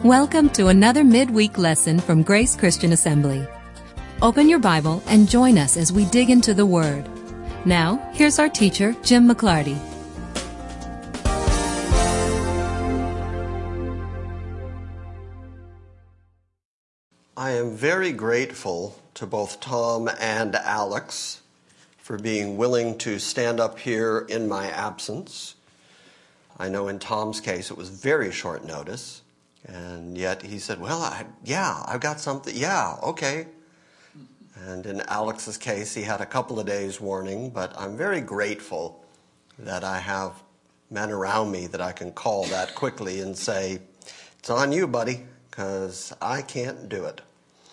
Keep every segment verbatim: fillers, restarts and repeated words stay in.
Welcome to another midweek lesson from Grace Christian Assembly. Open your Bible and join us as we dig into the Word. Now, here's our teacher, Jim McClarty. I am very grateful to both Tom and Alex for being willing to stand up here in my absence. I know in Tom's case it was very short notice, and yet he said, well, I, yeah, I've got something, yeah, okay. And in Alex's case, he had a couple of days warning, but I'm very grateful that I have men around me that I can call that quickly and say, it's on you, buddy, because I can't do it.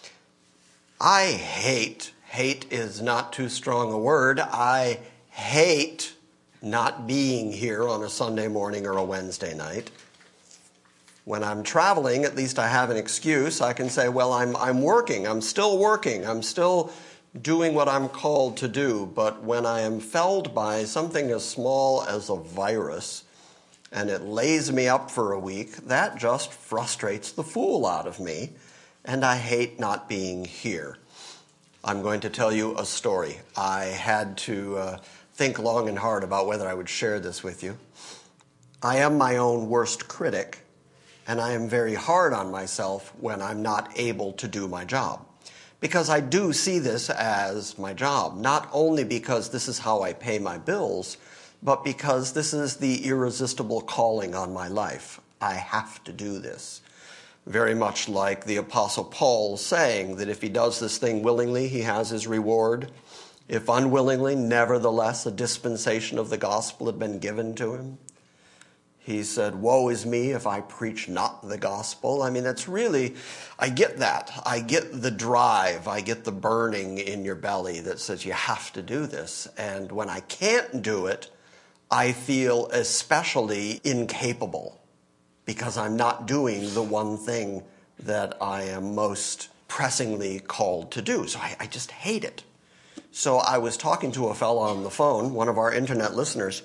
I hate, hate is not too strong a word, I hate not being here on a Sunday morning or a Wednesday night. When I'm traveling, at least I have an excuse. I can say, well, I'm I'm working, I'm still working, I'm still doing what I'm called to do. But when I am felled by something as small as a virus and it lays me up for a week, that just frustrates the fool out of me, and I hate not being here. I'm going to tell you a story. I had to uh, think long and hard about whether I would share this with you. I am my own worst critic, and I am very hard on myself when I'm not able to do my job. Because I do see this as my job, not only because this is how I pay my bills, but because this is the irresistible calling on my life. I have to do this. Very much like the Apostle Paul saying that if he does this thing willingly, he has his reward. If unwillingly, nevertheless, a dispensation of the gospel had been given to him. He said, woe is me if I preach not the gospel. I mean, that's really, I get that. I get the drive. I get the burning in your belly that says you have to do this. And when I can't do it, I feel especially incapable because I'm not doing the one thing that I am most pressingly called to do. So I, I just hate it. So I was talking to a fellow on the phone, one of our internet listeners,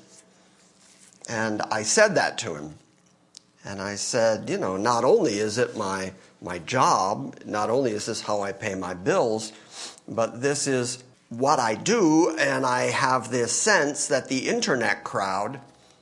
and I said that to him. And I said, you know, not only is it my my job, not only is this how I pay my bills, but this is what I do, and I have this sense that the internet crowd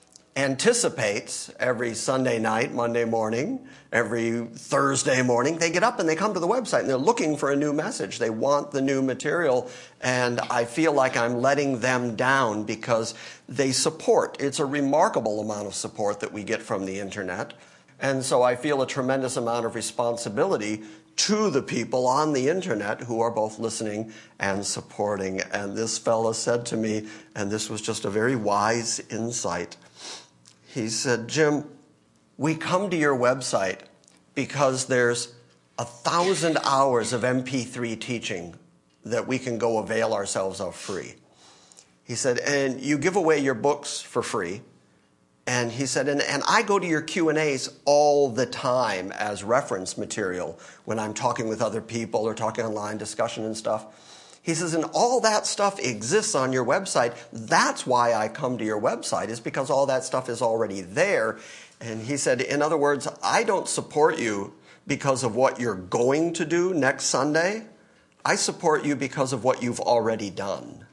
anticipates every Sunday night, Monday morning, every Thursday morning. They get up and they come to the website and they're looking for a new message. They want the new material, and I feel like I'm letting them down because they support. It's a remarkable amount of support that we get from the internet, and so I feel a tremendous amount of responsibility to the people on the internet who are both listening and supporting. And this fellow said to me, and this was just a very wise insight, he said, Jim, we come to your website because there's a thousand hours of M P three teaching that we can go avail ourselves of free. He said, and you give away your books for free. And he said, and, and I go to your Q and A's all the time as reference material when I'm talking with other people or talking online, discussion and stuff. He says, and all that stuff exists on your website. That's why I come to your website, is because all that stuff is already there. And he said, in other words, I don't support you because of what you're going to do next Sunday. I support you because of what you've already done.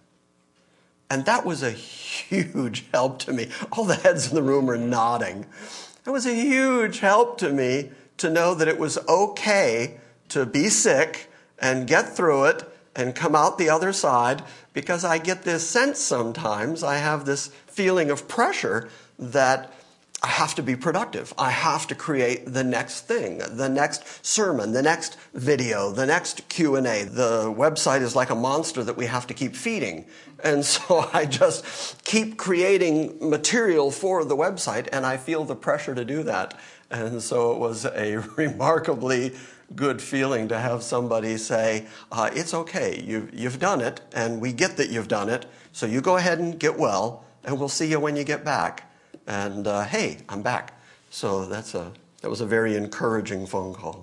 And that was a huge help to me. All the heads in the room are nodding. It was a huge help to me to know that it was okay to be sick and get through it and come out the other side, because I get this sense sometimes, I have this feeling of pressure that I have to be productive. I have to create the next thing, the next sermon, the next video, the next Q and A. The website is like a monster that we have to keep feeding. And so I just keep creating material for the website, and I feel the pressure to do that. And so it was a remarkably good feeling to have somebody say, uh, it's okay, you've, you've done it, and we get that you've done it, so you go ahead and get well, and we'll see you when you get back. And uh, hey, I'm back. So that's a that was a very encouraging phone call.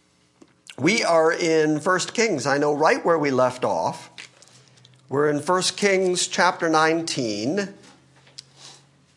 We are in First Kings. I know right where we left off. We're in First Kings chapter nineteen.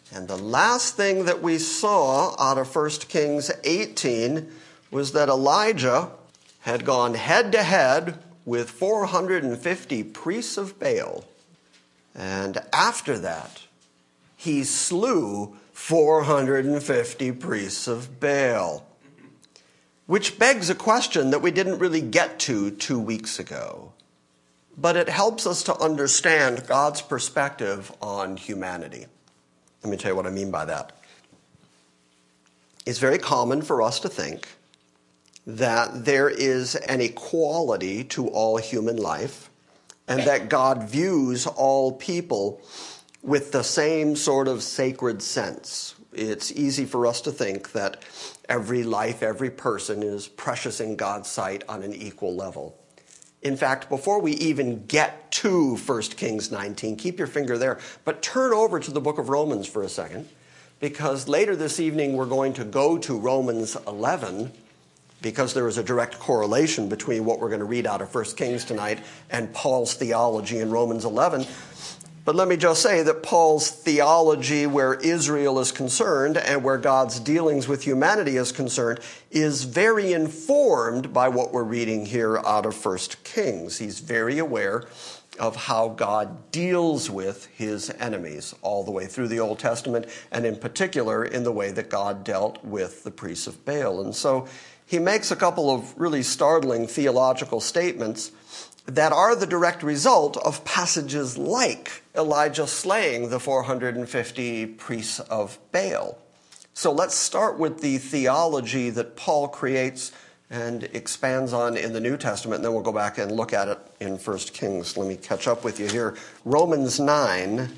And the last thing that we saw out of First Kings eighteen was that Elijah had gone head-to-head with four hundred fifty priests of Baal. And after that, he slew four hundred fifty priests of Baal. Which begs a question that we didn't really get to two weeks ago. But it helps us to understand God's perspective on humanity. Let me tell you what I mean by that. It's very common for us to think that there is an equality to all human life and that God views all people with the same sort of sacred sense. It's easy for us to think that every life, every person is precious in God's sight on an equal level. In fact, before we even get to First Kings nineteen, keep your finger there, but turn over to the book of Romans for a second, because later this evening we're going to go to Romans eleven, because there is a direct correlation between what we're going to read out of First Kings tonight and Paul's theology in Romans eleven. But let me just say that Paul's theology where Israel is concerned and where God's dealings with humanity is concerned is very informed by what we're reading here out of First Kings. He's very aware of how God deals with his enemies all the way through the Old Testament, and in particular in the way that God dealt with the priests of Baal. And so he makes a couple of really startling theological statements that are the direct result of passages like Elijah slaying the four hundred fifty priests of Baal. So let's start with the theology that Paul creates and expands on in the New Testament, and then we'll go back and look at it in First Kings. Let me catch up with you here. Romans nine.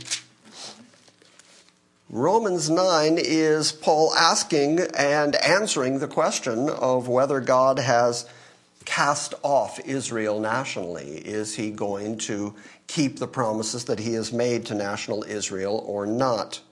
Romans nine is Paul asking and answering the question of whether God has cast off Israel nationally. Is he going to keep the promises that he has made to national Israel or not?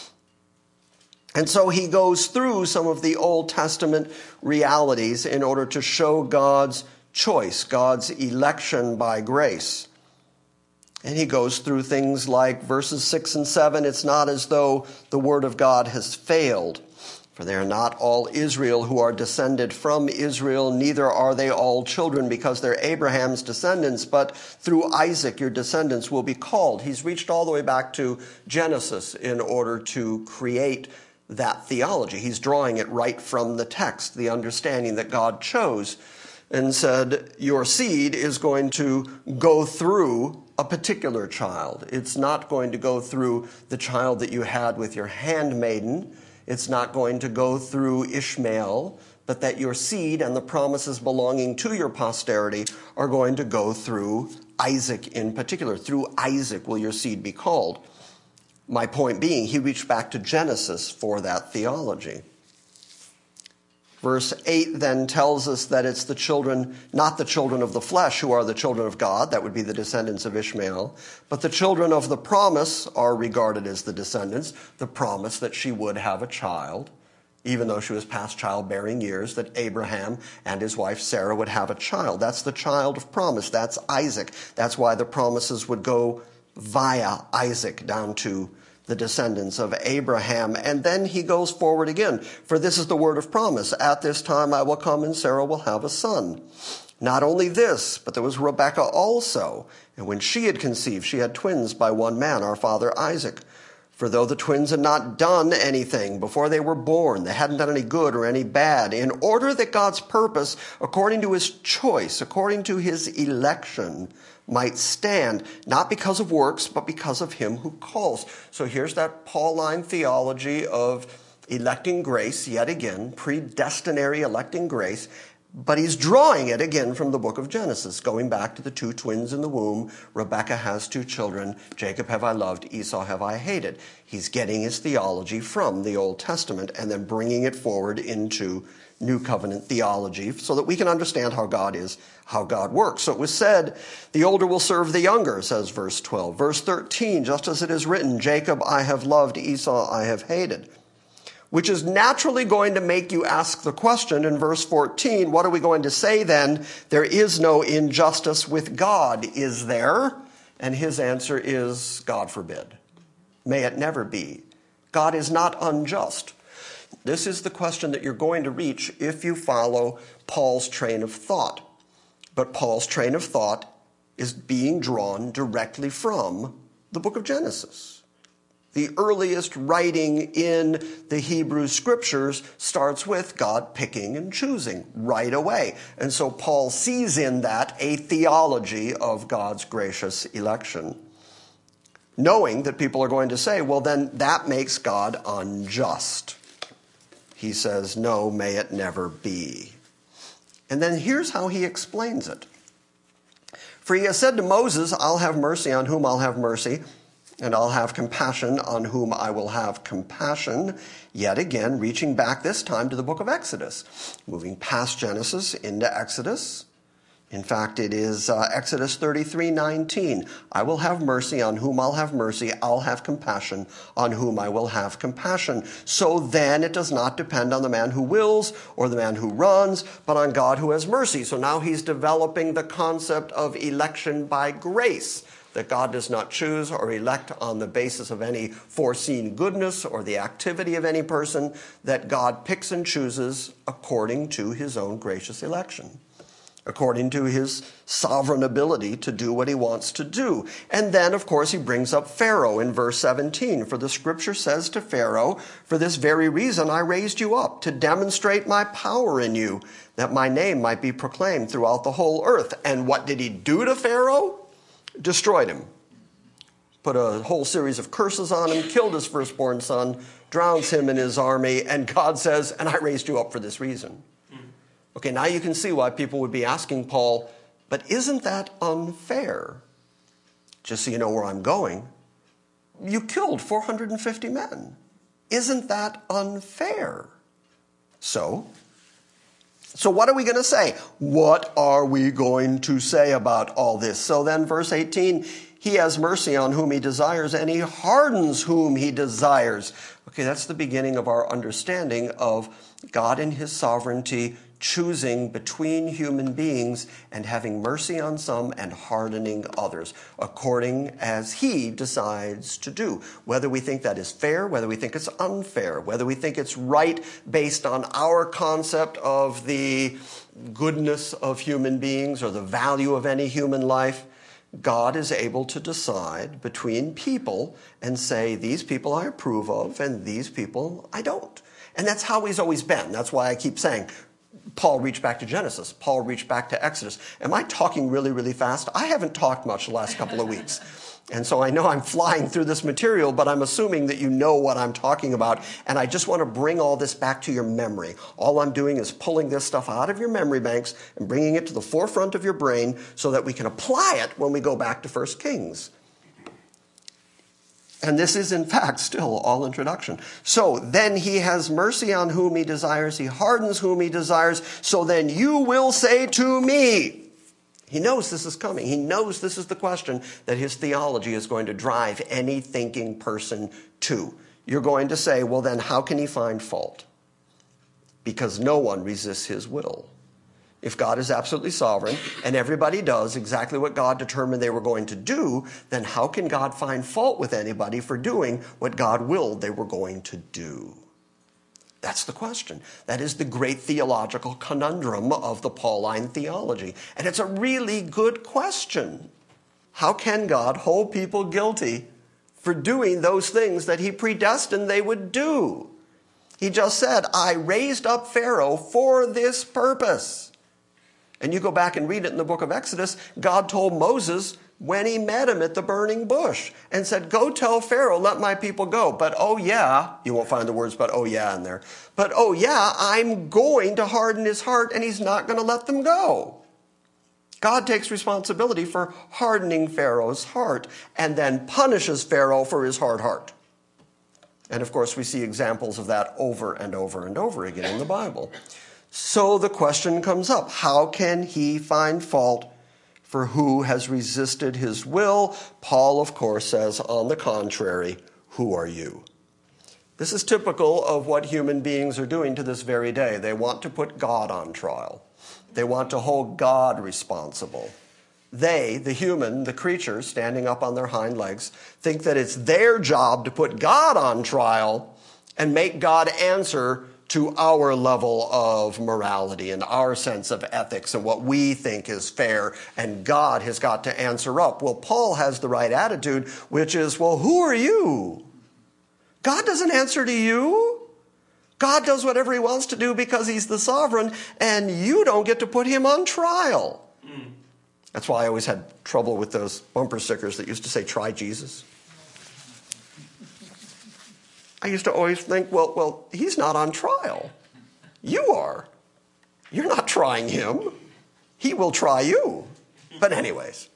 And so he goes through some of the Old Testament realities in order to show God's choice, God's election by grace. And he goes through things like verses six and seven. It's not as though the word of God has failed. For they are not all Israel who are descended from Israel, neither are they all children, because they're Abraham's descendants, but through Isaac your descendants will be called. He's reached all the way back to Genesis in order to create that theology. He's drawing it right from the text, the understanding that God chose and said, your seed is going to go through a particular child. It's not going to go through the child that you had with your handmaiden. It's not going to go through Ishmael, but that your seed and the promises belonging to your posterity are going to go through Isaac in particular. Through Isaac will your seed be called. My point being, he reached back to Genesis for that theology. Verse eight then tells us that it's the children, not the children of the flesh who are the children of God, that would be the descendants of Ishmael, but the children of the promise are regarded as the descendants, the promise that she would have a child, even though she was past childbearing years, that Abraham and his wife Sarah would have a child. That's the child of promise. That's Isaac. That's why the promises would go via Isaac down to the descendants of Abraham. And then he goes forward again. For this is the word of promise. At this time I will come and Sarah will have a son. Not only this, but there was Rebekah also. And when she had conceived, she had twins by one man, our father Isaac. For though the twins had not done anything before they were born, they hadn't done any good or any bad, in order that God's purpose, according to his choice, according to his election, might stand, not because of works, but because of him who calls. So here's that Pauline theology of electing grace, yet again, predestinary electing grace, but he's drawing it again from the book of Genesis, going back to the two twins in the womb. Rebekah has two children. Jacob have I loved, Esau have I hated. He's getting his theology from the Old Testament and then bringing it forward into New Covenant theology so that we can understand how God is, how God works. So it was said, the older will serve the younger, says verse twelve. Verse thirteen, just as it is written, Jacob I have loved, Esau I have hated. Which is naturally going to make you ask the question in verse fourteen, what are we going to say then? There is no injustice with God, is there? And his answer is, God forbid. May it never be. God is not unjust. This is the question that you're going to reach if you follow Paul's train of thought. But Paul's train of thought is being drawn directly from the book of Genesis. The earliest writing in the Hebrew scriptures starts with God picking and choosing right away. And so Paul sees in that a theology of God's gracious election, knowing that people are going to say, well, then that makes God unjust. He says, no, may it never be. And then here's how he explains it. For he has said to Moses, I'll have mercy on whom I'll have mercy, and I'll have compassion on whom I will have compassion. Yet again, reaching back this time to the book of Exodus, moving past Genesis into Exodus. In fact, it is uh, Exodus thirty-three nineteen. I will have mercy on whom I'll have mercy. I'll have compassion on whom I will have compassion. So then it does not depend on the man who wills or the man who runs, but on God who has mercy. So now he's developing the concept of election by grace, that God does not choose or elect on the basis of any foreseen goodness or the activity of any person, that God picks and chooses according to his own gracious election, according to his sovereign ability to do what he wants to do. And then, of course, he brings up Pharaoh in verse seventeen. For the scripture says to Pharaoh, for this very reason I raised you up, to demonstrate my power in you, that my name might be proclaimed throughout the whole earth. And what did he do to Pharaoh? Destroyed him. Put a whole series of curses on him, killed his firstborn son, drowns him in his army, and God says, and I raised you up for this reason. Okay, now you can see why people would be asking Paul, but isn't that unfair? Just so you know where I'm going, you killed four hundred fifty men. Isn't that unfair? So, so what are we going to say? What are we going to say about all this? So then verse eighteen, he has mercy on whom he desires, and he hardens whom he desires. Okay, that's the beginning of our understanding of God in his sovereignty, choosing between human beings and having mercy on some and hardening others, according as he decides to do. Whether we think that is fair, whether we think it's unfair, whether we think it's right based on our concept of the goodness of human beings or the value of any human life, God is able to decide between people and say, these people I approve of and these people I don't. And that's how he's always been. That's why I keep saying, Paul reached back to Genesis. Paul reached back to Exodus. Am I talking really, really fast? I haven't talked much the last couple of weeks. And so I know I'm flying through this material, but I'm assuming that you know what I'm talking about. And I just want to bring all this back to your memory. All I'm doing is pulling this stuff out of your memory banks and bringing it to the forefront of your brain so that we can apply it when we go back to First Kings. And this is, in fact, still all introduction. So then he has mercy on whom he desires. He hardens whom he desires. So then you will say to me. He knows this is coming. He knows this is the question that his theology is going to drive any thinking person to. You're going to say, well, then how can he find fault? Because no one resists his will. If God is absolutely sovereign and everybody does exactly what God determined they were going to do, then how can God find fault with anybody for doing what God willed they were going to do? That's the question. That is the great theological conundrum of the Pauline theology. And it's a really good question. How can God hold people guilty for doing those things that he predestined they would do? He just said, I raised up Pharaoh for this purpose. And you go back and read it in the book of Exodus, God told Moses when he met him at the burning bush and said, go tell Pharaoh, let my people go. But oh yeah, you won't find the words, but oh yeah in there. But oh yeah, I'm going to harden his heart and he's not going to let them go. God takes responsibility for hardening Pharaoh's heart and then punishes Pharaoh for his hard heart. And of course, we see examples of that over and over and over again in the Bible. So the question comes up, how can he find fault for who has resisted his will? Paul, of course, says, on the contrary, who are you? This is typical of what human beings are doing to this very day. They want to put God on trial. They want to hold God responsible. they, the human, the creatures standing up on their hind legs, think that it's their job to put God on trial and make God answer to our level of morality and our sense of ethics and what we think is fair, and God has got to answer up. Well, Paul has the right attitude, which is, well, who are you? God doesn't answer to you. God does whatever he wants to do because he's the sovereign, and you don't get to put him on trial. Mm. That's why I always had trouble with those bumper stickers that used to say, try Jesus. I used to always think, well, well, he's not on trial. You are. You're not trying him. He will try you. But anyways.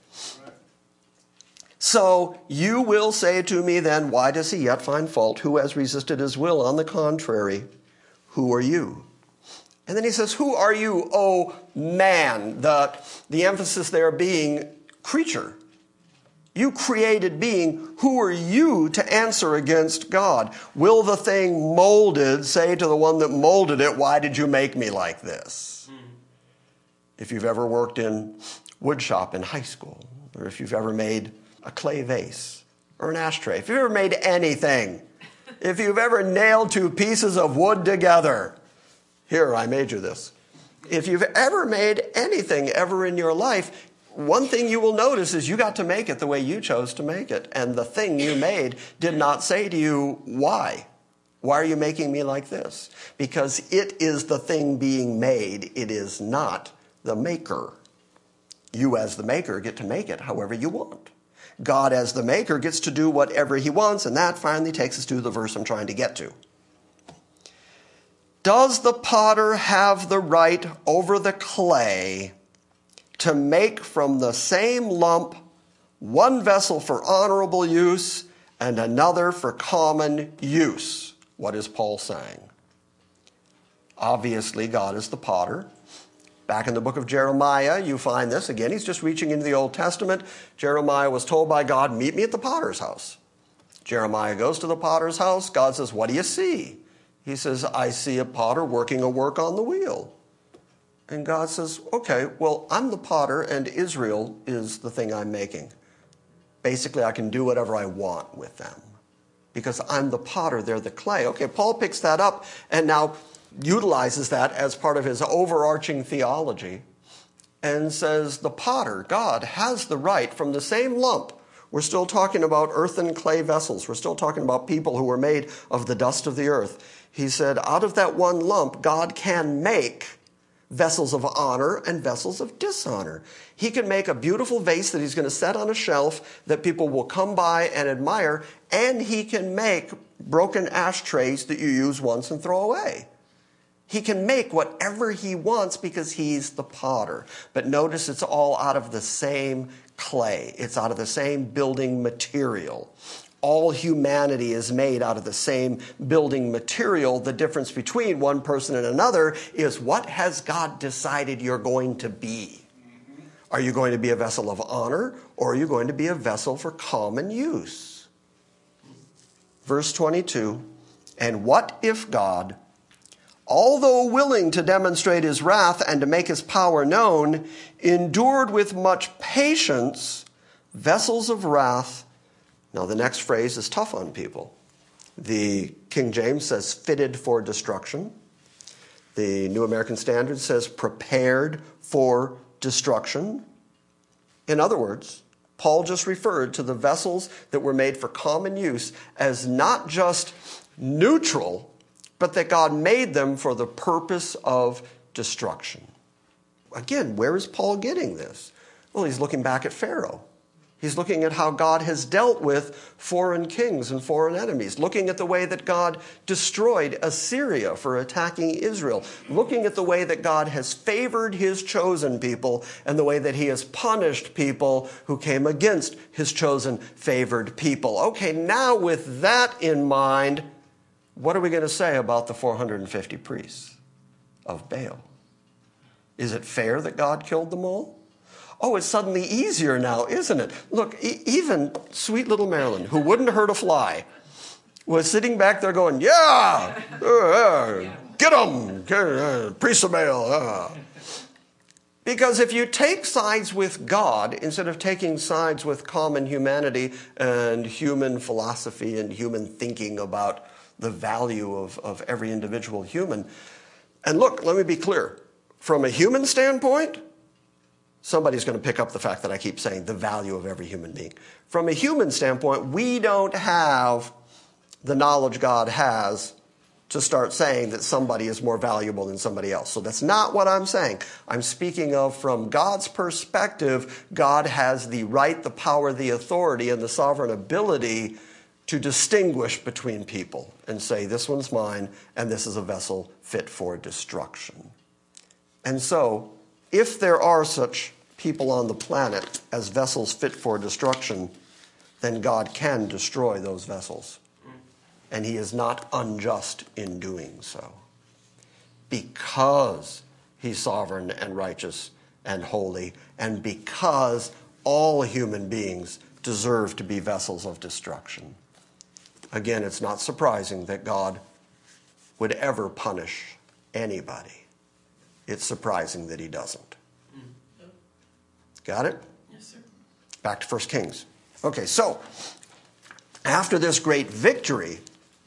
So you will say to me then, why does he yet find fault? Who has resisted his will? On the contrary, who are you? And then he says, who are you, O man? The, the emphasis there being creature. You created being, who are you to answer against God? Will the thing molded say to the one that molded it, why did you make me like this? Mm. If you've ever worked in wood shop in high school, or if you've ever made a clay vase or an ashtray, if you've ever made anything, if you've ever nailed two pieces of wood together, here, I made you this. If you've ever made anything ever in your life, one thing you will notice is you got to make it the way you chose to make it. And the thing you made did not say to you, why? Why are you making me like this? Because it is the thing being made. It is not the maker. You as the maker get to make it however you want. God as the maker gets to do whatever he wants. And that finally takes us to the verse I'm trying to get to. Does the potter have the right over the clay to make from the same lump one vessel for honorable use and another for common use? What is Paul saying? Obviously, God is the potter. Back in the book of Jeremiah, you find this. Again, he's just reaching into the Old Testament. Jeremiah was told by God, meet me at the potter's house. Jeremiah goes to the potter's house. God says, what do you see? He says, I see a potter working a work on the wheel. And God says, okay, well, I'm the potter and Israel is the thing I'm making. Basically, I can do whatever I want with them because I'm the potter, they're the clay. Okay, Paul picks that up and now utilizes that as part of his overarching theology and says the potter, God, has the right from the same lump. We're still talking about earthen clay vessels. We're still talking about people who were made of the dust of the earth. He said, out of that one lump, God can make vessels of honor and vessels of dishonor. He can make a beautiful vase that he's going to set on a shelf that people will come by and admire, and he can make broken ashtrays that you use once and throw away. He can make whatever he wants because he's the potter. But notice it's all out of the same clay. It's out of the same building material. All humanity is made out of the same building material. The difference between one person and another is what has God decided you're going to be? Are you going to be a vessel of honor or are you going to be a vessel for common use? Verse twenty-two, and what if God, although willing to demonstrate his wrath and to make his power known, endured with much patience vessels of wrath? Now, the next phrase is tough on people. The King James says fitted for destruction. The New American Standard says prepared for destruction. In other words, Paul just referred to the vessels that were made for common use as not just neutral, but that God made them for the purpose of destruction. Again, where is Paul getting this? Well, he's looking back at Pharaoh. He's looking at how God has dealt with foreign kings and foreign enemies, looking at the way that God destroyed Assyria for attacking Israel, looking at the way that God has favored his chosen people and the way that he has punished people who came against his chosen favored people. Okay, now with that in mind, what are we going to say about the four hundred fifty priests of Baal? Is it fair that God killed them all? Oh, it's suddenly easier now, isn't it? Look, e- even sweet little Marilyn, who wouldn't hurt a fly, was sitting back there going, yeah, uh, uh, get them, uh, priests of Baal. Uh. Because if you take sides with God, instead of taking sides with common humanity and human philosophy and human thinking about the value of, of every individual human, and look, let me be clear. From a human standpoint, somebody's going to pick up the fact that I keep saying the value of every human being. From a human standpoint, we don't have the knowledge God has to start saying that somebody is more valuable than somebody else. So that's not what I'm saying. I'm speaking of from God's perspective, God has the right, the power, the authority, and the sovereign ability to distinguish between people and say, this one's mine, and this is a vessel fit for destruction. And so, if there are such people on the planet as vessels fit for destruction, then God can destroy those vessels. And he is not unjust in doing so, because he's sovereign and righteous and holy, and because all human beings deserve to be vessels of destruction. Again, it's not surprising that God would ever punish anybody. It's surprising that he doesn't. Got it? Yes, sir. Back to First Kings. Okay, so after this great victory,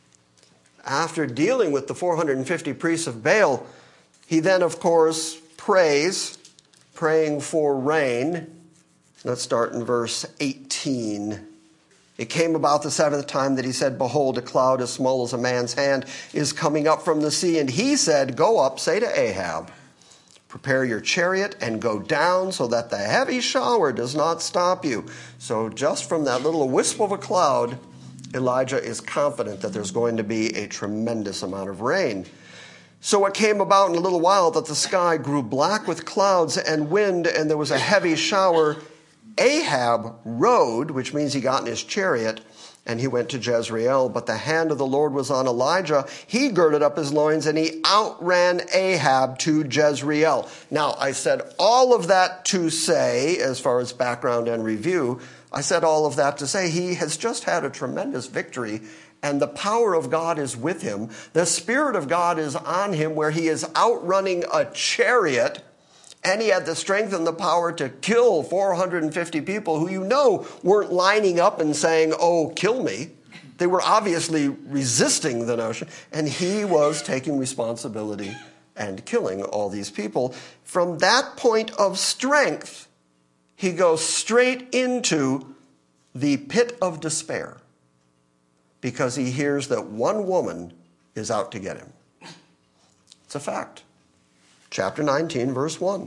after dealing with the four hundred fifty priests of Baal, he then, of course, prays, praying for rain. Let's start in verse eighteen. It came about the seventh time that he said, behold, a cloud as small as a man's hand is coming up from the sea. And he said, go up, say to Ahab, prepare your chariot and go down so that the heavy shower does not stop you. So just from that little wisp of a cloud, Elijah is confident that there's going to be a tremendous amount of rain. So it came about in a little while that the sky grew black with clouds and wind, and there was a heavy shower. Ahab rode, which means he got in his chariot, and he went to Jezreel. But the hand of the Lord was on Elijah. He girded up his loins, and he outran Ahab to Jezreel. Now, I said all of that to say, as far as background and review, I said all of that to say he has just had a tremendous victory, and the power of God is with him. The Spirit of God is on him, where he is outrunning a chariot, and he had the strength and the power to kill four hundred fifty people who, you know, weren't lining up and saying, oh, kill me. They were obviously resisting the notion, and he was taking responsibility and killing all these people. From that point of strength, he goes straight into the pit of despair because he hears that one woman is out to get him. It's a fact. Chapter nineteen, verse one.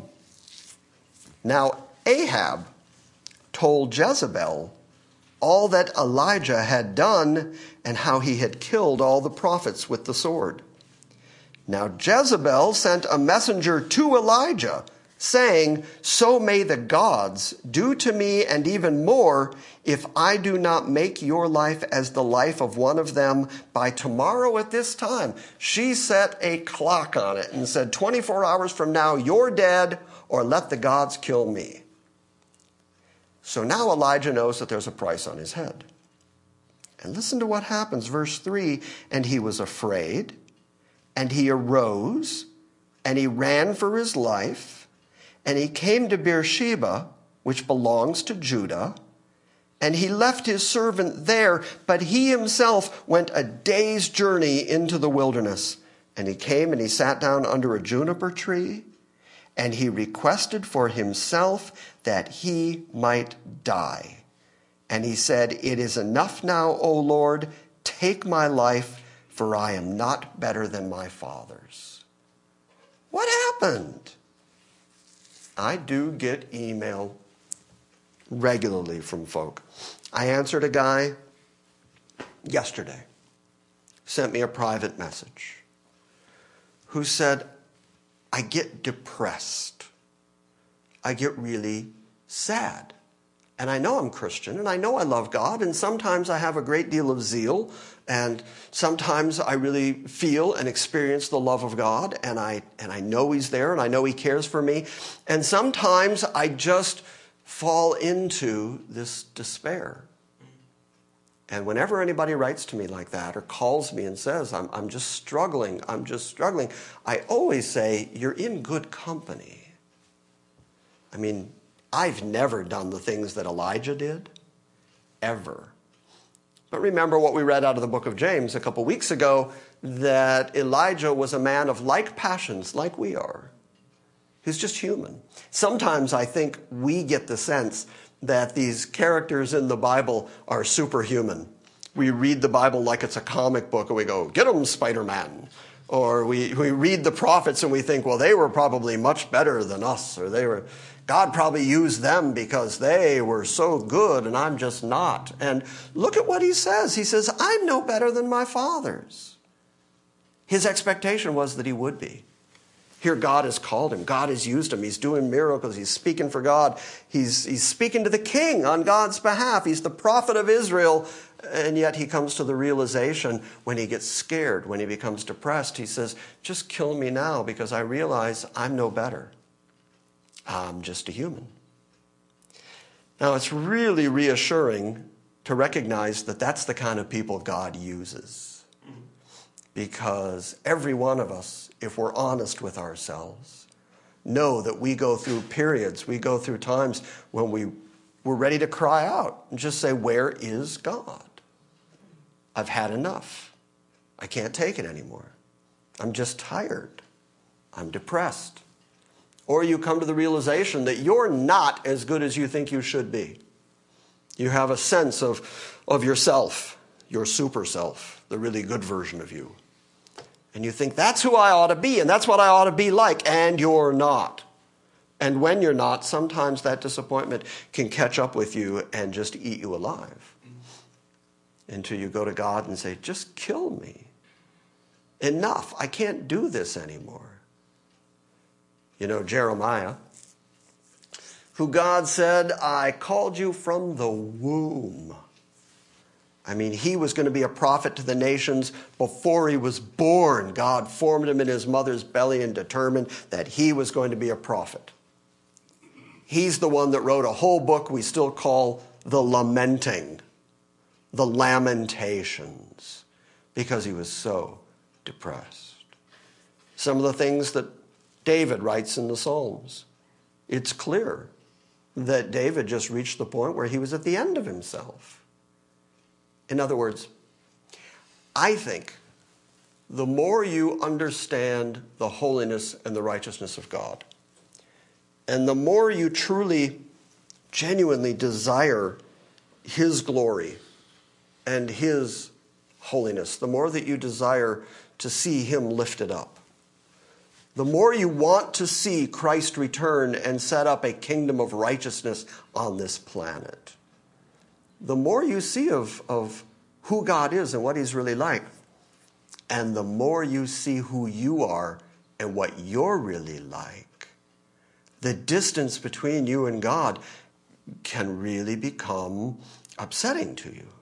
Now Ahab told Jezebel all that Elijah had done and how he had killed all the prophets with the sword. Now Jezebel sent a messenger to Elijah, saying, so may the gods do to me and even more if I do not make your life as the life of one of them by tomorrow at this time. She set a clock on it and said, twenty-four hours from now, you're dead, or let the gods kill me. So now Elijah knows that there's a price on his head. And listen to what happens, verse three. And he was afraid, and he arose, and he ran for his life, and he came to Beersheba, which belongs to Judah, and he left his servant there, but he himself went a day's journey into the wilderness. And he came and he sat down under a juniper tree, and he requested for himself that he might die. And he said, it is enough now, O Lord, take my life, for I am not better than my fathers. What happened? I do get email regularly from folk. I answered a guy yesterday, sent me a private message, who said, I get depressed. I get really sad. And I know I'm Christian, and I know I love God, and sometimes I have a great deal of zeal, and sometimes I really feel and experience the love of God, and I and I know He's there, and I know He cares for me. And sometimes I just fall into this despair. And whenever anybody writes to me like that or calls me and says, I'm, I'm just struggling, I'm just struggling, I always say, you're in good company. I mean, I've never done the things that Elijah did, ever. But remember what we read out of the book of James a couple weeks ago, that Elijah was a man of like passions, like we are. He's just human. Sometimes I think we get the sense that these characters in the Bible are superhuman. We read the Bible like it's a comic book and we go, get 'em, Spider-Man. Or we, we read the prophets and we think, well, they were probably much better than us. Or they were, God probably used them because they were so good and I'm just not. And look at what he says. He says, I'm no better than my fathers. His expectation was that he would be. Here God has called him. God has used him. He's doing miracles. He's speaking for God. He's, he's speaking to the king on God's behalf. He's the prophet of Israel. And yet he comes to the realization when he gets scared, when he becomes depressed, he says, just kill me now because I realize I'm no better. I'm just a human. Now it's really reassuring to recognize that that's the kind of people God uses. Because every one of us, if we're honest with ourselves, know that we go through periods, we go through times when we, we're ready to cry out and just say, where is God? I've had enough. I can't take it anymore. I'm just tired. I'm depressed. Or you come to the realization that you're not as good as you think you should be. You have a sense of, of yourself, your super self, the really good version of you. And you think, that's who I ought to be, and that's what I ought to be like, and you're not. And when you're not, sometimes that disappointment can catch up with you and just eat you alive. Until you go to God and say, just kill me. Enough. I can't do this anymore. You know, Jeremiah, who God said, I called you from the womb. I mean, he was going to be a prophet to the nations before he was born. God formed him in his mother's belly and determined that he was going to be a prophet. He's the one that wrote a whole book we still call the Lamenting, the Lamentations, because he was so depressed. Some of the things that David writes in the Psalms, it's clear that David just reached the point where he was at the end of himself. In other words, I think the more you understand the holiness and the righteousness of God, and the more you truly, genuinely desire his glory and his holiness, the more that you desire to see him lifted up, the more you want to see Christ return and set up a kingdom of righteousness on this planet, the more you see of, of who God is and what he's really like, and the more you see who you are and what you're really like, the distance between you and God can really become upsetting to you.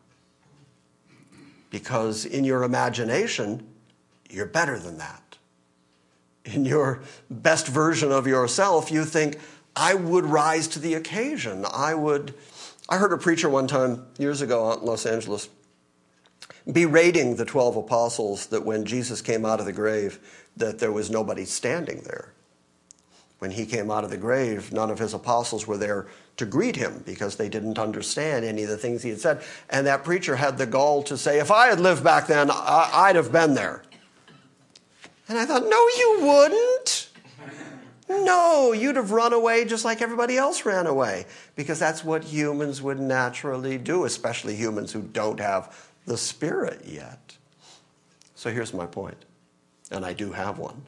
Because in your imagination, you're better than that. In your best version of yourself, you think, I would rise to the occasion. I would... I heard a preacher one time, years ago out in Los Angeles, berating the twelve apostles that when Jesus came out of the grave, that there was nobody standing there. When he came out of the grave, none of his apostles were there to greet him because they didn't understand any of the things he had said. And that preacher had the gall to say, if I had lived back then, I- I'd have been there. And I thought, no, you wouldn't. No, you'd have run away just like everybody else ran away, because that's what humans would naturally do, especially humans who don't have the Spirit yet. So here's my point, and I do have one.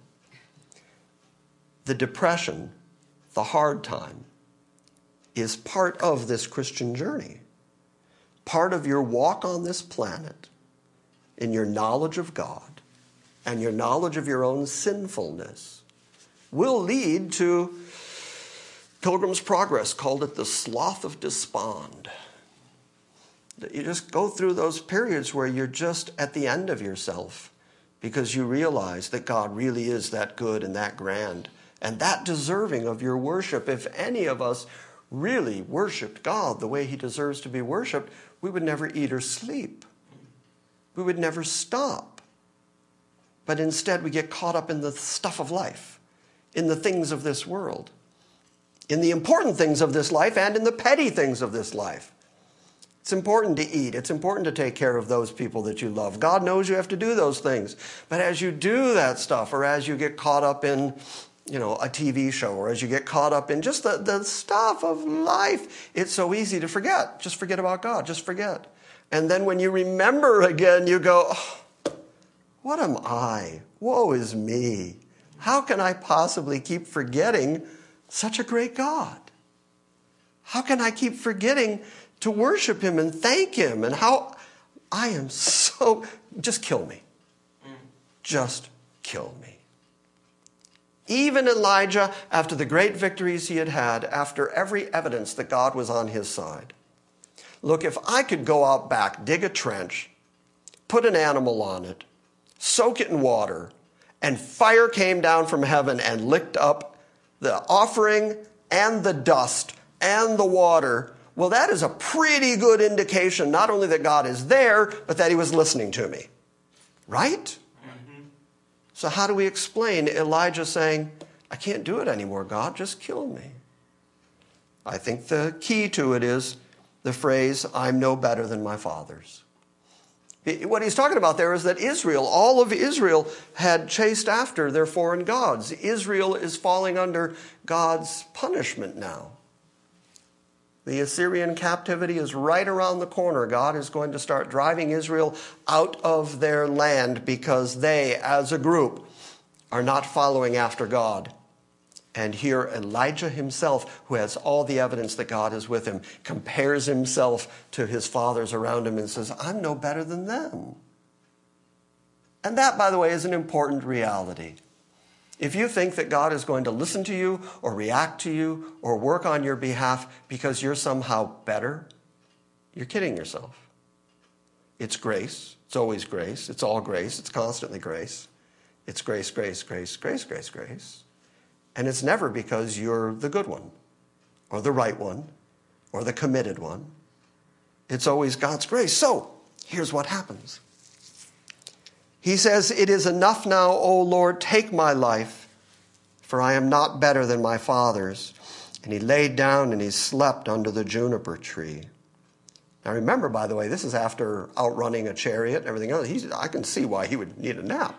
The depression, the hard time, is part of this Christian journey, part of your walk on this planet, in your knowledge of God and your knowledge of your own sinfulness, will lead to Pilgrim's Progress called it the sloth of despond. That you just go through those periods where you're just at the end of yourself because you realize that God really is that good and that grand and that deserving of your worship. If any of us really worshiped God the way he deserves to be worshiped, we would never eat or sleep. We would never stop. But instead we get caught up in the stuff of life, in the things of this world. in the important things of this life and in the petty things of this life. It's important to eat. It's important to take care of those people that you love. God knows you have to do those things. But as you do that stuff, or as you get caught up in, you know, a T V show, or as you get caught up in just the, the stuff of life, it's so easy to forget. Just forget about God. Just forget. And then when you remember again, you go, oh, what am I? Woe is me. How can I possibly keep forgetting such a great God? How can I keep forgetting to worship him and thank him? And how I am so, just kill me. Just kill me. Even Elijah, after the great victories he had had, after every evidence that God was on his side. Look, if I could go out back, dig a trench, put an animal on it, soak it in water, and fire came down from heaven and licked up the offering and the dust and the water, well, that is a pretty good indication not only that God is there, but that he was listening to me. Right? Mm-hmm. So how do we explain Elijah saying, I can't do it anymore, God, just kill me? I think the key to it is the phrase, I'm no better than my fathers. What he's talking about there is that Israel, all of Israel, had chased after their foreign gods. Israel is falling under God's punishment now. The Assyrian captivity is right around the corner. God is going to start driving Israel out of their land because they, as a group, are not following after God. And here Elijah himself, who has all the evidence that God is with him, compares himself to his fathers around him and says, I'm no better than them. And that, by the way, is an important reality. If you think that God is going to listen to you or react to you or work on your behalf because you're somehow better, you're kidding yourself. It's grace. It's always grace. It's all grace. It's constantly grace. It's grace, grace, grace, grace, grace, grace. And it's never because you're the good one or the right one or the committed one. It's always God's grace. So here's what happens. He says, it is enough now, O Lord, take my life, for I am not better than my fathers. And he laid down and he slept under the juniper tree. Now remember, by the way, this is after outrunning a chariot and everything else. He's, I can see why he would need a nap.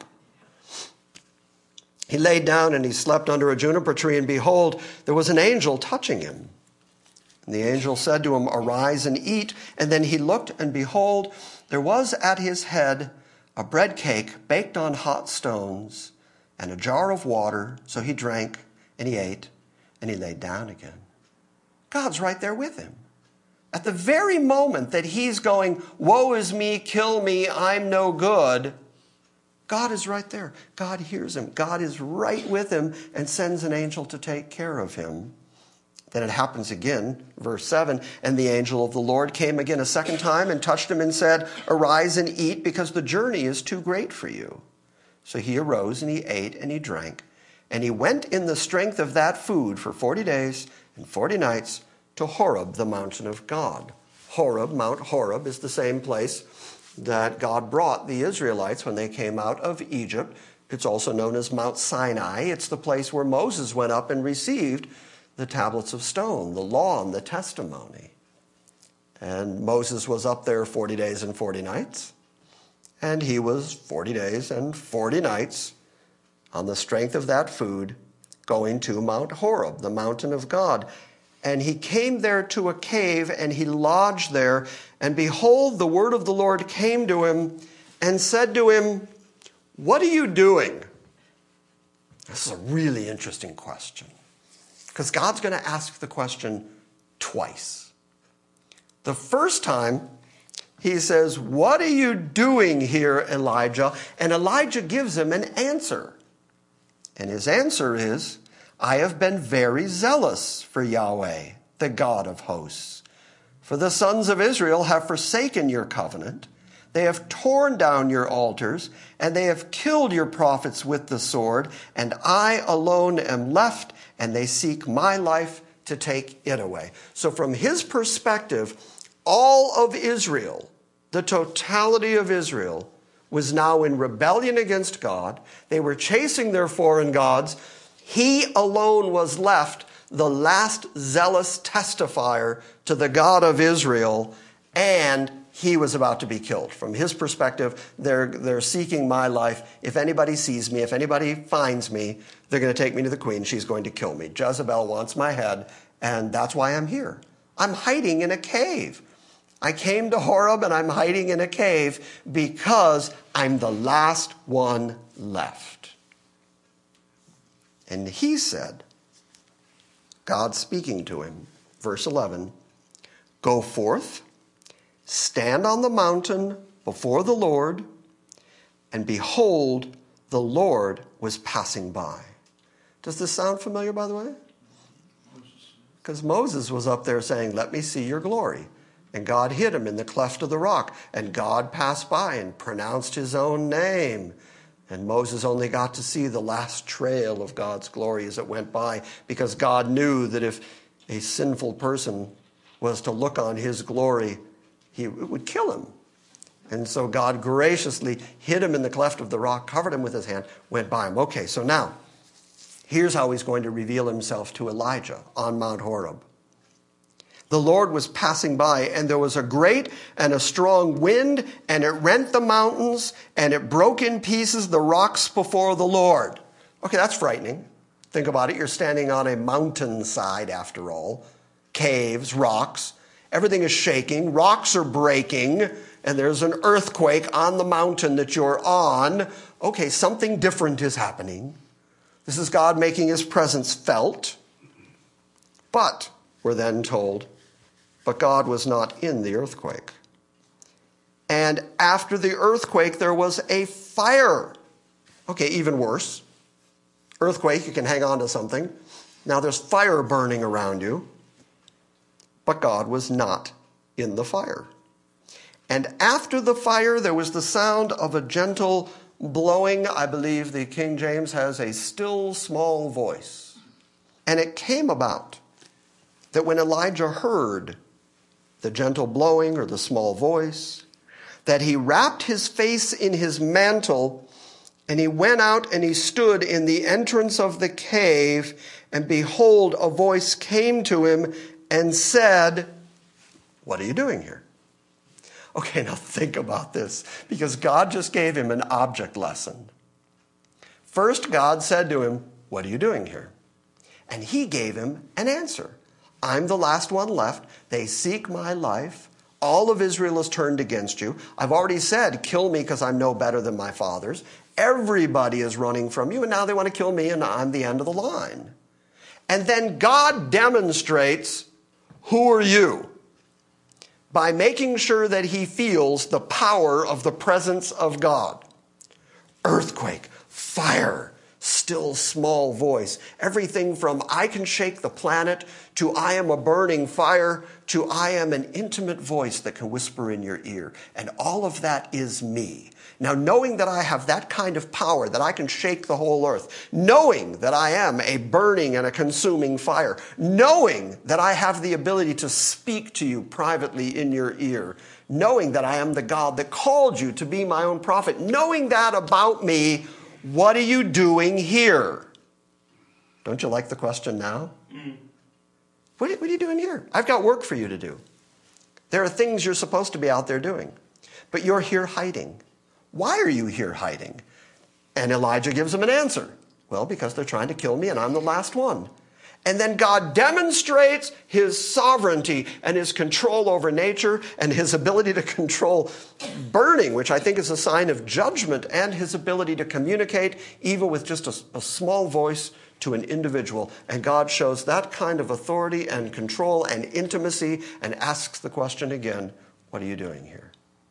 He laid down and he slept under a juniper tree, and behold, there was an angel touching him. And the angel said to him, arise and eat. And then he looked, and behold, there was at his head a bread cake baked on hot stones and a jar of water. So he drank and he ate and he laid down again. God's right there with him. At the very moment that he's going, woe is me, kill me, I'm no good, God is right there. God hears him. God is right with him and sends an angel to take care of him. Then it happens again, verse seven, and the angel of the Lord came again a second time and touched him and said, arise and eat, because the journey is too great for you. So he arose and he ate and he drank, and he went in the strength of that food for forty days and forty nights to Horeb, the mountain of God. Horeb, Mount Horeb, is the same place that God brought the Israelites when they came out of Egypt. It's also known as Mount Sinai. It's the place where Moses went up and received the tablets of stone, the law and the testimony. And Moses was up there forty days and forty nights. And he was forty days and forty nights on the strength of that food going to Mount Horeb, the mountain of God. And he came there to a cave, and he lodged there. And behold, the word of the Lord came to him and said to him, what are you doing? This is a really interesting question, because God's going to ask the question twice. The first time, he says, what are you doing here, Elijah? And Elijah gives him an answer. And his answer is, I have been very zealous for Yahweh, the God of hosts. For the sons of Israel have forsaken your covenant. They have torn down your altars, and they have killed your prophets with the sword, and I alone am left, and they seek my life to take it away. So from his perspective, all of Israel, the totality of Israel, was now in rebellion against God. They were chasing their foreign gods. He alone was left the last zealous testifier to the God of Israel, and he was about to be killed. From his perspective, they're, they're seeking my life. If anybody sees me, if anybody finds me, they're going to take me to the queen. She's going to kill me. Jezebel wants my head, and that's why I'm here. I'm hiding in a cave. I came to Horeb, and I'm hiding in a cave because I'm the last one left. And he said, God speaking to him, verse eleven, go forth, stand on the mountain before the Lord, and behold, the Lord was passing by. Does this sound familiar, by the way? Because Moses was up there saying, let me see your glory. And God hid him in the cleft of the rock. And God passed by and pronounced his own name. And Moses only got to see the last trail of God's glory as it went by, because God knew that if a sinful person was to look on his glory, he it would kill him. And so God graciously hid him in the cleft of the rock, covered him with his hand, went by him. Okay, so now, here's how he's going to reveal himself to Elijah on Mount Horeb. The Lord was passing by, and there was a great and a strong wind, and it rent the mountains, and it broke in pieces the rocks before the Lord. Okay, that's frightening. Think about it. You're standing on a mountainside, after all. Caves, rocks. Everything is shaking. Rocks are breaking, and there's an earthquake on the mountain that you're on. Okay, something different is happening. This is God making his presence felt. But, we're then told, but God was not in the earthquake. And after the earthquake, there was a fire. Okay, even worse. Earthquake, you can hang on to something. Now there's fire burning around you. But God was not in the fire. And after the fire, there was the sound of a gentle blowing. I believe the King James has a still small voice. And it came about that when Elijah heard the gentle blowing or the small voice, that he wrapped his face in his mantle, and he went out and he stood in the entrance of the cave, and behold, a voice came to him and said, what are you doing here? Okay, now think about this, because God just gave him an object lesson. First, God said to him, what are you doing here? And he gave him an answer. I'm the last one left. They seek my life. All of Israel is turned against you. I've already said, kill me because I'm no better than my fathers. Everybody is running from you, and now they want to kill me, and I'm the end of the line. And then God demonstrates, who are you? By making sure that he feels the power of the presence of God. Earthquake, fire, still small voice. Everything from I can shake the planet to I am a burning fire to I am an intimate voice that can whisper in your ear. And all of that is me. Now, knowing that I have that kind of power, that I can shake the whole earth, knowing that I am a burning and a consuming fire, knowing that I have the ability to speak to you privately in your ear, knowing that I am the God that called you to be my own prophet, knowing that about me, what are you doing here? Don't you like the question now? Mm. What, what are you doing here? I've got work for you to do. There are things you're supposed to be out there doing, but you're here hiding. Why are you here hiding? And Elijah gives him an answer. Well, because they're trying to kill me and I'm the last one. And then God demonstrates his sovereignty and his control over nature and his ability to control burning, which I think is a sign of judgment, and his ability to communicate even with just a, a small voice to an individual. And God shows that kind of authority and control and intimacy and asks the question again, what are you doing here?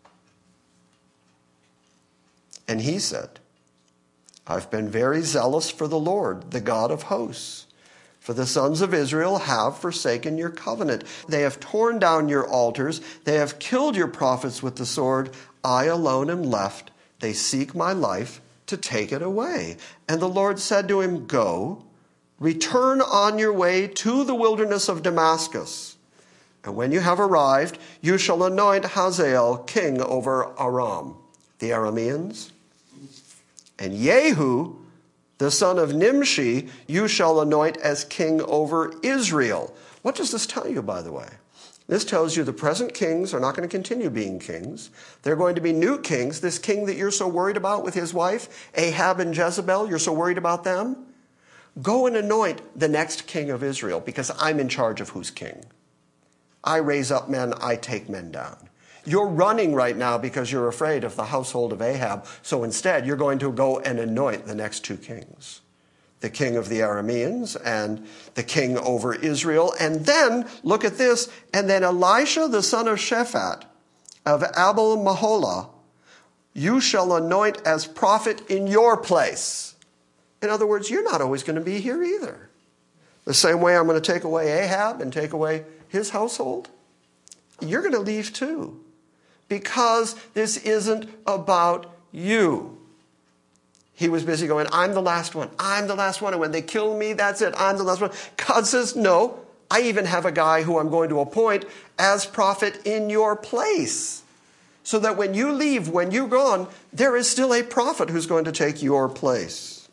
And he said, I've been very zealous for the Lord, the God of hosts. For the sons of Israel have forsaken your covenant. They have torn down your altars. They have killed your prophets with the sword. I alone am left. They seek my life to take it away. And the Lord said to him, go, return on your way to the wilderness of Damascus. And when you have arrived, you shall anoint Hazael king over Aram, the Arameans. And Jehu the son of Nimshi, you shall anoint as king over Israel. What does this tell you, by the way? This tells you the present kings are not going to continue being kings. They're going to be new kings. This king that you're so worried about with his wife, Ahab and Jezebel, you're so worried about them. Go and anoint the next king of Israel, because I'm in charge of who's king. I raise up men, I take men down. You're running right now because you're afraid of the household of Ahab. So instead, you're going to go and anoint the next two kings. The king of the Arameans and the king over Israel. And then, look at this, and then Elisha, the son of Shaphat, of Abel Maholah, you shall anoint as prophet in your place. In other words, you're not always going to be here either. The same way I'm going to take away Ahab and take away his household, you're going to leave too. Because this isn't about you. He was busy going, I'm the last one. I'm the last one. And when they kill me, that's it. I'm the last one. God says, no, I even have a guy who I'm going to appoint as prophet in your place. So that when you leave, when you're gone, there is still a prophet who's going to take your place.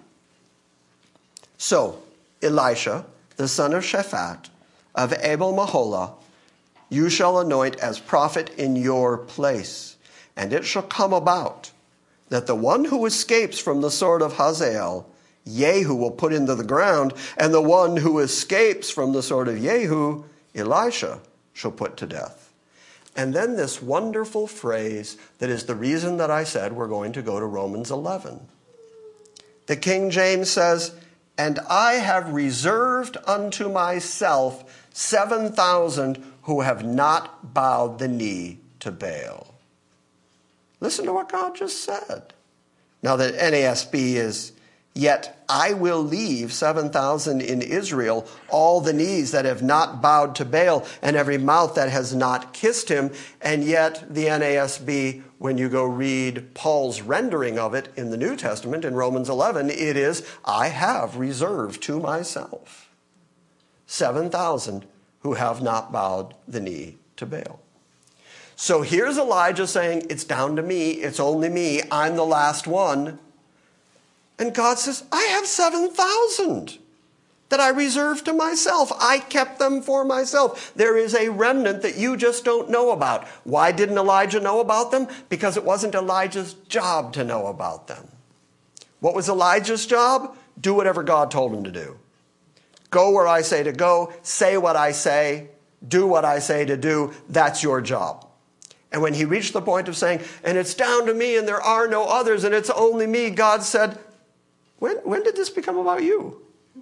So, Elisha, the son of Shaphat, of Abel Maholah, you shall anoint as prophet in your place. And it shall come about that the one who escapes from the sword of Hazael, Jehu will put into the ground, and the one who escapes from the sword of Jehu, Elisha, shall put to death. And then this wonderful phrase that is the reason that I said we're going to go to Romans eleven. The King James says, and I have reserved unto myself seven thousand who have not bowed the knee to Baal. Listen to what God just said. Now the N A S B is, yet I will leave seven thousand in Israel, all the knees that have not bowed to Baal, and every mouth that has not kissed him. And yet the N A S B, when you go read Paul's rendering of it in the New Testament, in Romans eleven, it is, I have reserved to myself seven thousand who have not bowed the knee to Baal. So here's Elijah saying, it's down to me, it's only me, I'm the last one. And God says, I have seven thousand that I reserved to myself. I kept them for myself. There is a remnant that you just don't know about. Why didn't Elijah know about them? Because it wasn't Elijah's job to know about them. What was Elijah's job? Do whatever God told him to do. Go where I say to go, say what I say, do what I say to do. That's your job. And when he reached the point of saying, and it's down to me and there are no others and it's only me, God said, when, when did this become about you?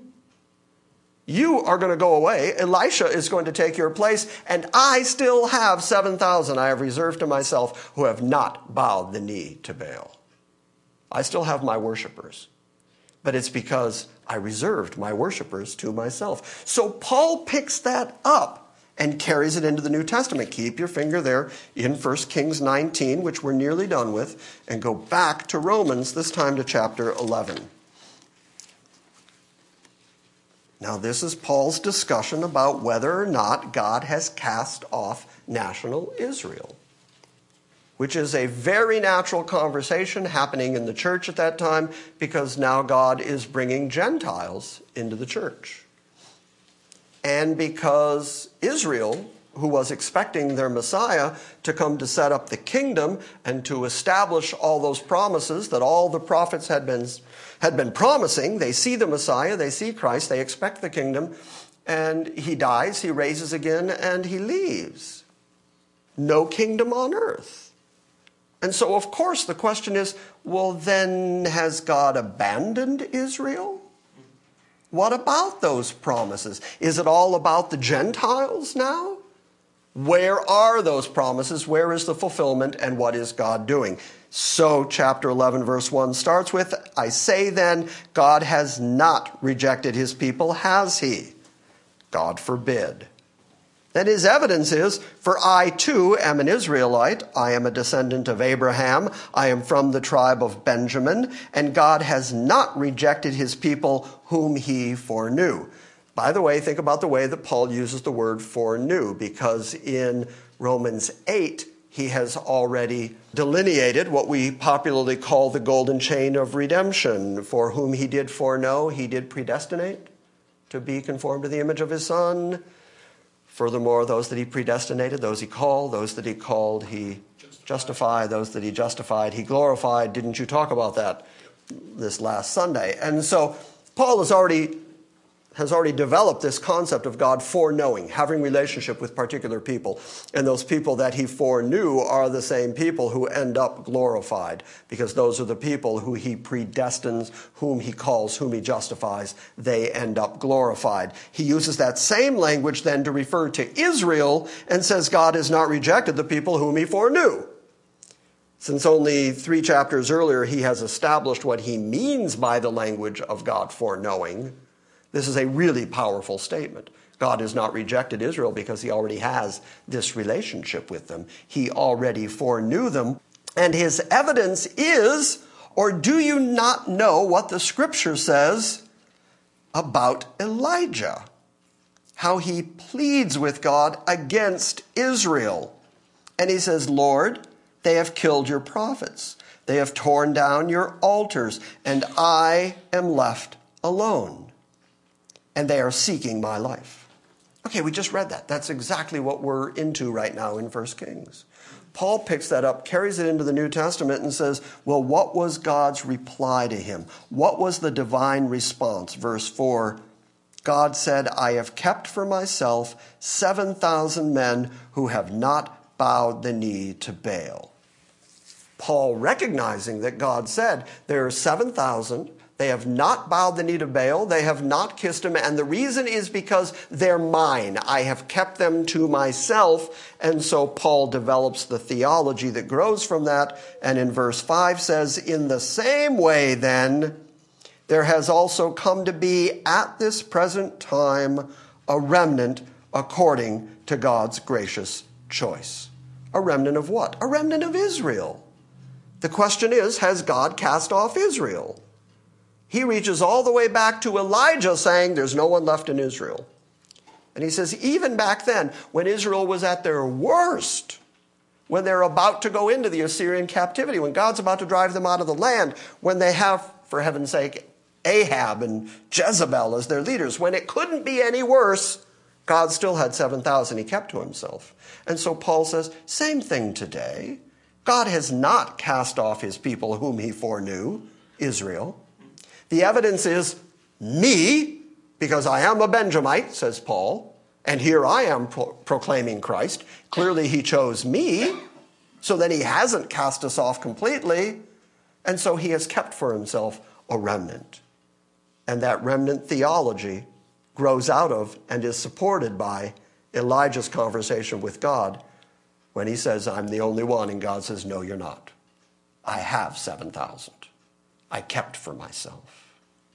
You are going to go away. Elisha is going to take your place. And I still have seven thousand I have reserved to myself who have not bowed the knee to Baal. I still have my worshipers. But it's because I reserved my worshipers to myself. So Paul picks that up and carries it into the New Testament. Keep your finger there in First Kings nineteen, which we're nearly done with, and go back to Romans, this time to chapter eleven. Now, this is Paul's discussion about whether or not God has cast off national Israel, which is a very natural conversation happening in the church at that time because now God is bringing Gentiles into the church. And because Israel, who was expecting their Messiah to come to set up the kingdom and to establish all those promises that all the prophets had been, had been promising, they see the Messiah, they see Christ, they expect the kingdom, and he dies, he raises again, and he leaves. No kingdom on earth. And so, of course, the question is, well, then has God abandoned Israel? What about those promises? Is it all about the Gentiles now? Where are those promises? Where is the fulfillment? And what is God doing? So chapter eleven, verse one starts with, I say then, God has not rejected his people, has he? God forbid. Then his evidence is, for I too am an Israelite. I am a descendant of Abraham. I am from the tribe of Benjamin. And God has not rejected his people whom he foreknew. By the way, think about the way that Paul uses the word foreknew, because in Romans eight, he has already delineated what we popularly call the golden chain of redemption. For whom he did foreknow, he did predestinate to be conformed to the image of his Son. Furthermore, those that he predestinated, those he called, those that he called, he justified, those that he justified, he glorified. Didn't you talk about that this last Sunday? And so Paul has already has already developed this concept of God foreknowing, having relationship with particular people. And those people that he foreknew are the same people who end up glorified, because those are the people who he predestines, whom he calls, whom he justifies. They end up glorified. He uses that same language then to refer to Israel and says God has not rejected the people whom he foreknew. Since only three chapters earlier he has established what he means by the language of God foreknowing, this is a really powerful statement. God has not rejected Israel because he already has this relationship with them. He already foreknew them. And his evidence is, or do you not know what the scripture says about Elijah? How he pleads with God against Israel. And he says, Lord, they have killed your prophets. They have torn down your altars, and I am left alone. And they are seeking my life. Okay, we just read that. That's exactly what we're into right now in First Kings. Paul picks that up, carries it into the New Testament, and says, well, what was God's reply to him? What was the divine response? Verse four, God said, I have kept for myself seven thousand men who have not bowed the knee to Baal. Paul, recognizing that God said, there are seven thousand. They have not bowed the knee to Baal. They have not kissed him. And the reason is because they're mine. I have kept them to myself. And so Paul develops the theology that grows from that. And in verse five says, in the same way then, there has also come to be at this present time a remnant according to God's gracious choice. A remnant of what? A remnant of Israel. The question is, has God cast off Israel? He reaches all the way back to Elijah saying there's no one left in Israel. And he says even back then, when Israel was at their worst, when they're about to go into the Assyrian captivity, when God's about to drive them out of the land, when they have, for heaven's sake, Ahab and Jezebel as their leaders, when it couldn't be any worse, God still had seven thousand he kept to himself. And so Paul says, same thing today. God has not cast off his people whom he foreknew, Israel. The evidence is me, because I am a Benjamite, says Paul, and here I am pro- proclaiming Christ. Clearly he chose me, so then he hasn't cast us off completely, and so he has kept for himself a remnant. And that remnant theology grows out of and is supported by Elijah's conversation with God when he says, I'm the only one, and God says, no, you're not. I have seven thousand. I kept for myself.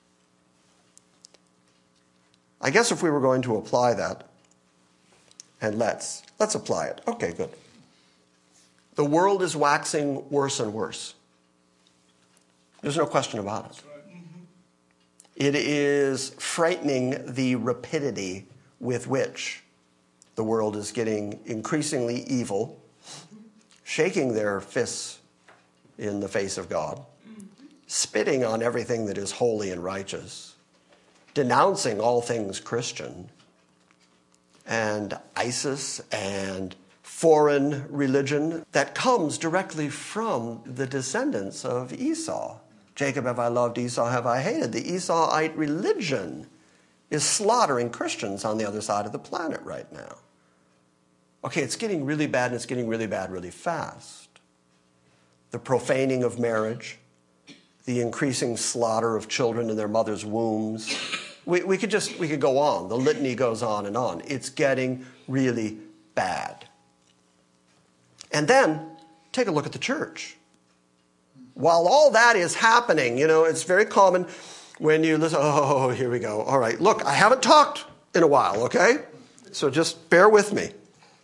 I guess if we were going to apply that, and let's, let's apply it. Okay, good. The world is waxing worse and worse. There's no question about it. It is frightening the rapidity with which the world is getting increasingly evil, shaking their fists in the face of God, spitting on everything that is holy and righteous, denouncing all things Christian, and ISIS and foreign religion that comes directly from the descendants of Esau. Jacob have I loved, Esau have I hated. The Esauite religion is slaughtering Christians on the other side of the planet right now. Okay, it's getting really bad, and it's getting really bad really fast. The profaning of marriage, the increasing slaughter of children in their mother's wombs. We, we could just, we could go on. The litany goes on and on. It's getting really bad. And then, take a look at the church. While all that is happening, you know, it's very common when you listen, oh, here we go. All right, look, I haven't talked in a while, okay? So just bear with me.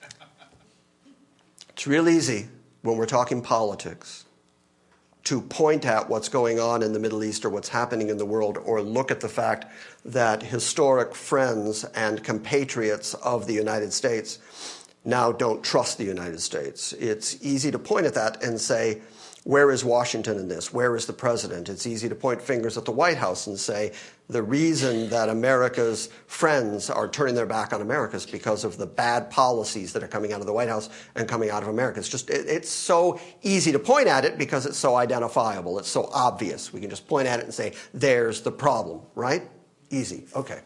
It's real easy when we're talking politics to point at what's going on in the Middle East or what's happening in the world, or look at the fact that historic friends and compatriots of the United States now don't trust the United States. It's easy to point at that and say, where is Washington in this? Where is the president? It's easy to point fingers at the White House and say, the reason that America's friends are turning their back on America is because of the bad policies that are coming out of the White House and coming out of America. It's just, it, it's so easy to point at it because it's so identifiable. It's so obvious. We can just point at it and say, there's the problem, right? Easy. Okay.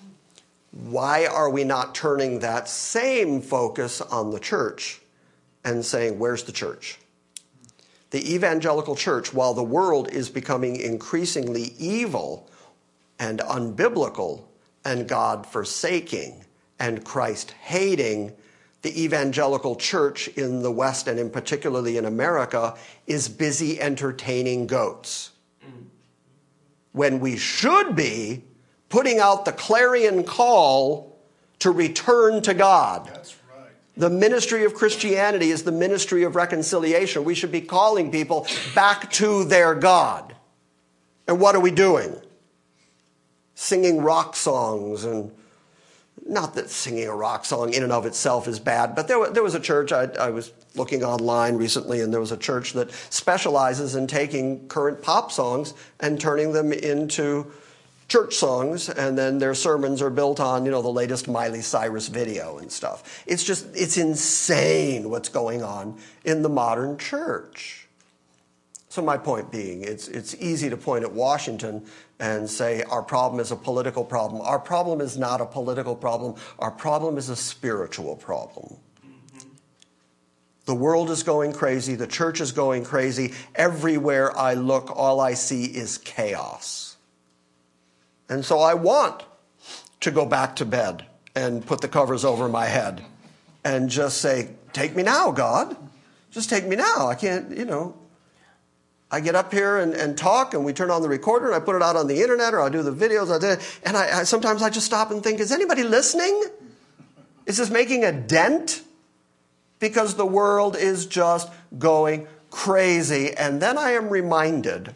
Why are we not turning that same focus on the church and saying, where's the church? The evangelical church, while the world is becoming increasingly evil and unbiblical and God-forsaking and Christ-hating, the evangelical church in the West and in particularly in America is busy entertaining goats. Mm. When we should be putting out the clarion call to return to God. That's right. The ministry of Christianity is the ministry of reconciliation. We should be calling people back to their God. And what are we doing? Singing rock songs, and not that singing a rock song in and of itself is bad, but there, there was a church, I, I was looking online recently, and there was a church that specializes in taking current pop songs and turning them into church songs, and then their sermons are built on, you know, the latest Miley Cyrus video and stuff. It's just, it's insane what's going on in the modern church. So my point being, it's, it's easy to point at Washington and say our problem is a political problem. Our problem is not a political problem. Our problem is a spiritual problem. Mm-hmm. The world is going crazy. The church is going crazy. Everywhere I look, all I see is chaos. And so I want to go back to bed and put the covers over my head and just say, take me now, God. Just take me now. I can't, you know. I get up here and, and talk, and we turn on the recorder, and I put it out on the internet, or I'll do the videos. I do, and I, I sometimes I just stop and think, is anybody listening? Is this making a dent? Because the world is just going crazy. And then I am reminded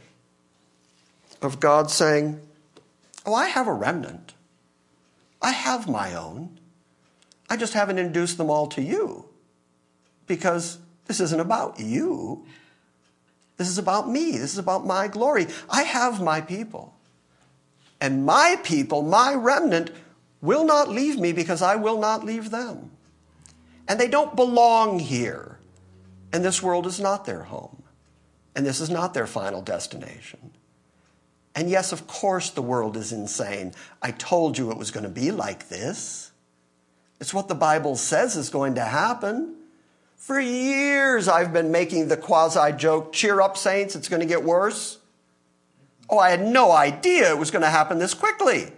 of God saying, oh, I have a remnant. I have my own. I just haven't introduced them all to you. Because this isn't about you. This is about me. This is about my glory. I have my people. And my people, my remnant, will not leave me because I will not leave them. And they don't belong here. And this world is not their home. And this is not their final destination. And yes, of course, the world is insane. I told you it was going to be like this. It's what the Bible says is going to happen. For years, I've been making the quasi-joke, cheer up, saints, it's going to get worse. Oh, I had no idea it was going to happen this quickly.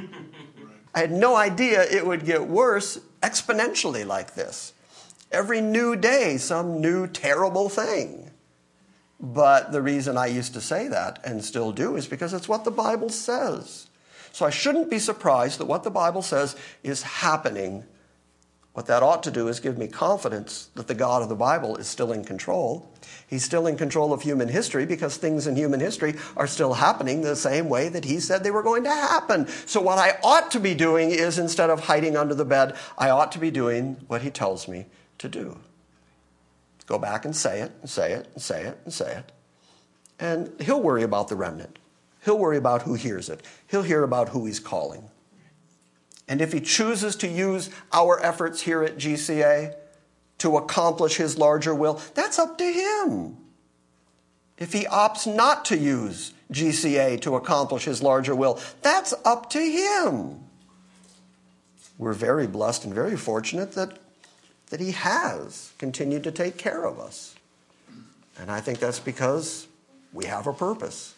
I had no idea it would get worse exponentially like this. Every new day, some new terrible thing. But the reason I used to say that, and still do, is because it's what the Bible says. So I shouldn't be surprised that what the Bible says is happening. What that ought to do is give me confidence that the God of the Bible is still in control. He's still in control of human history because things in human history are still happening the same way that he said they were going to happen. So what I ought to be doing is, instead of hiding under the bed, I ought to be doing what he tells me to do. Go back and say it, and say it, and say it, and say it. And he'll worry about the remnant. He'll worry about who hears it. He'll hear about who he's calling. And if he chooses to use our efforts here at G C A to accomplish his larger will, that's up to him. If he opts not to use G C A to accomplish his larger will, that's up to him. We're very blessed and very fortunate that, that he has continued to take care of us. And I think that's because we have a purpose.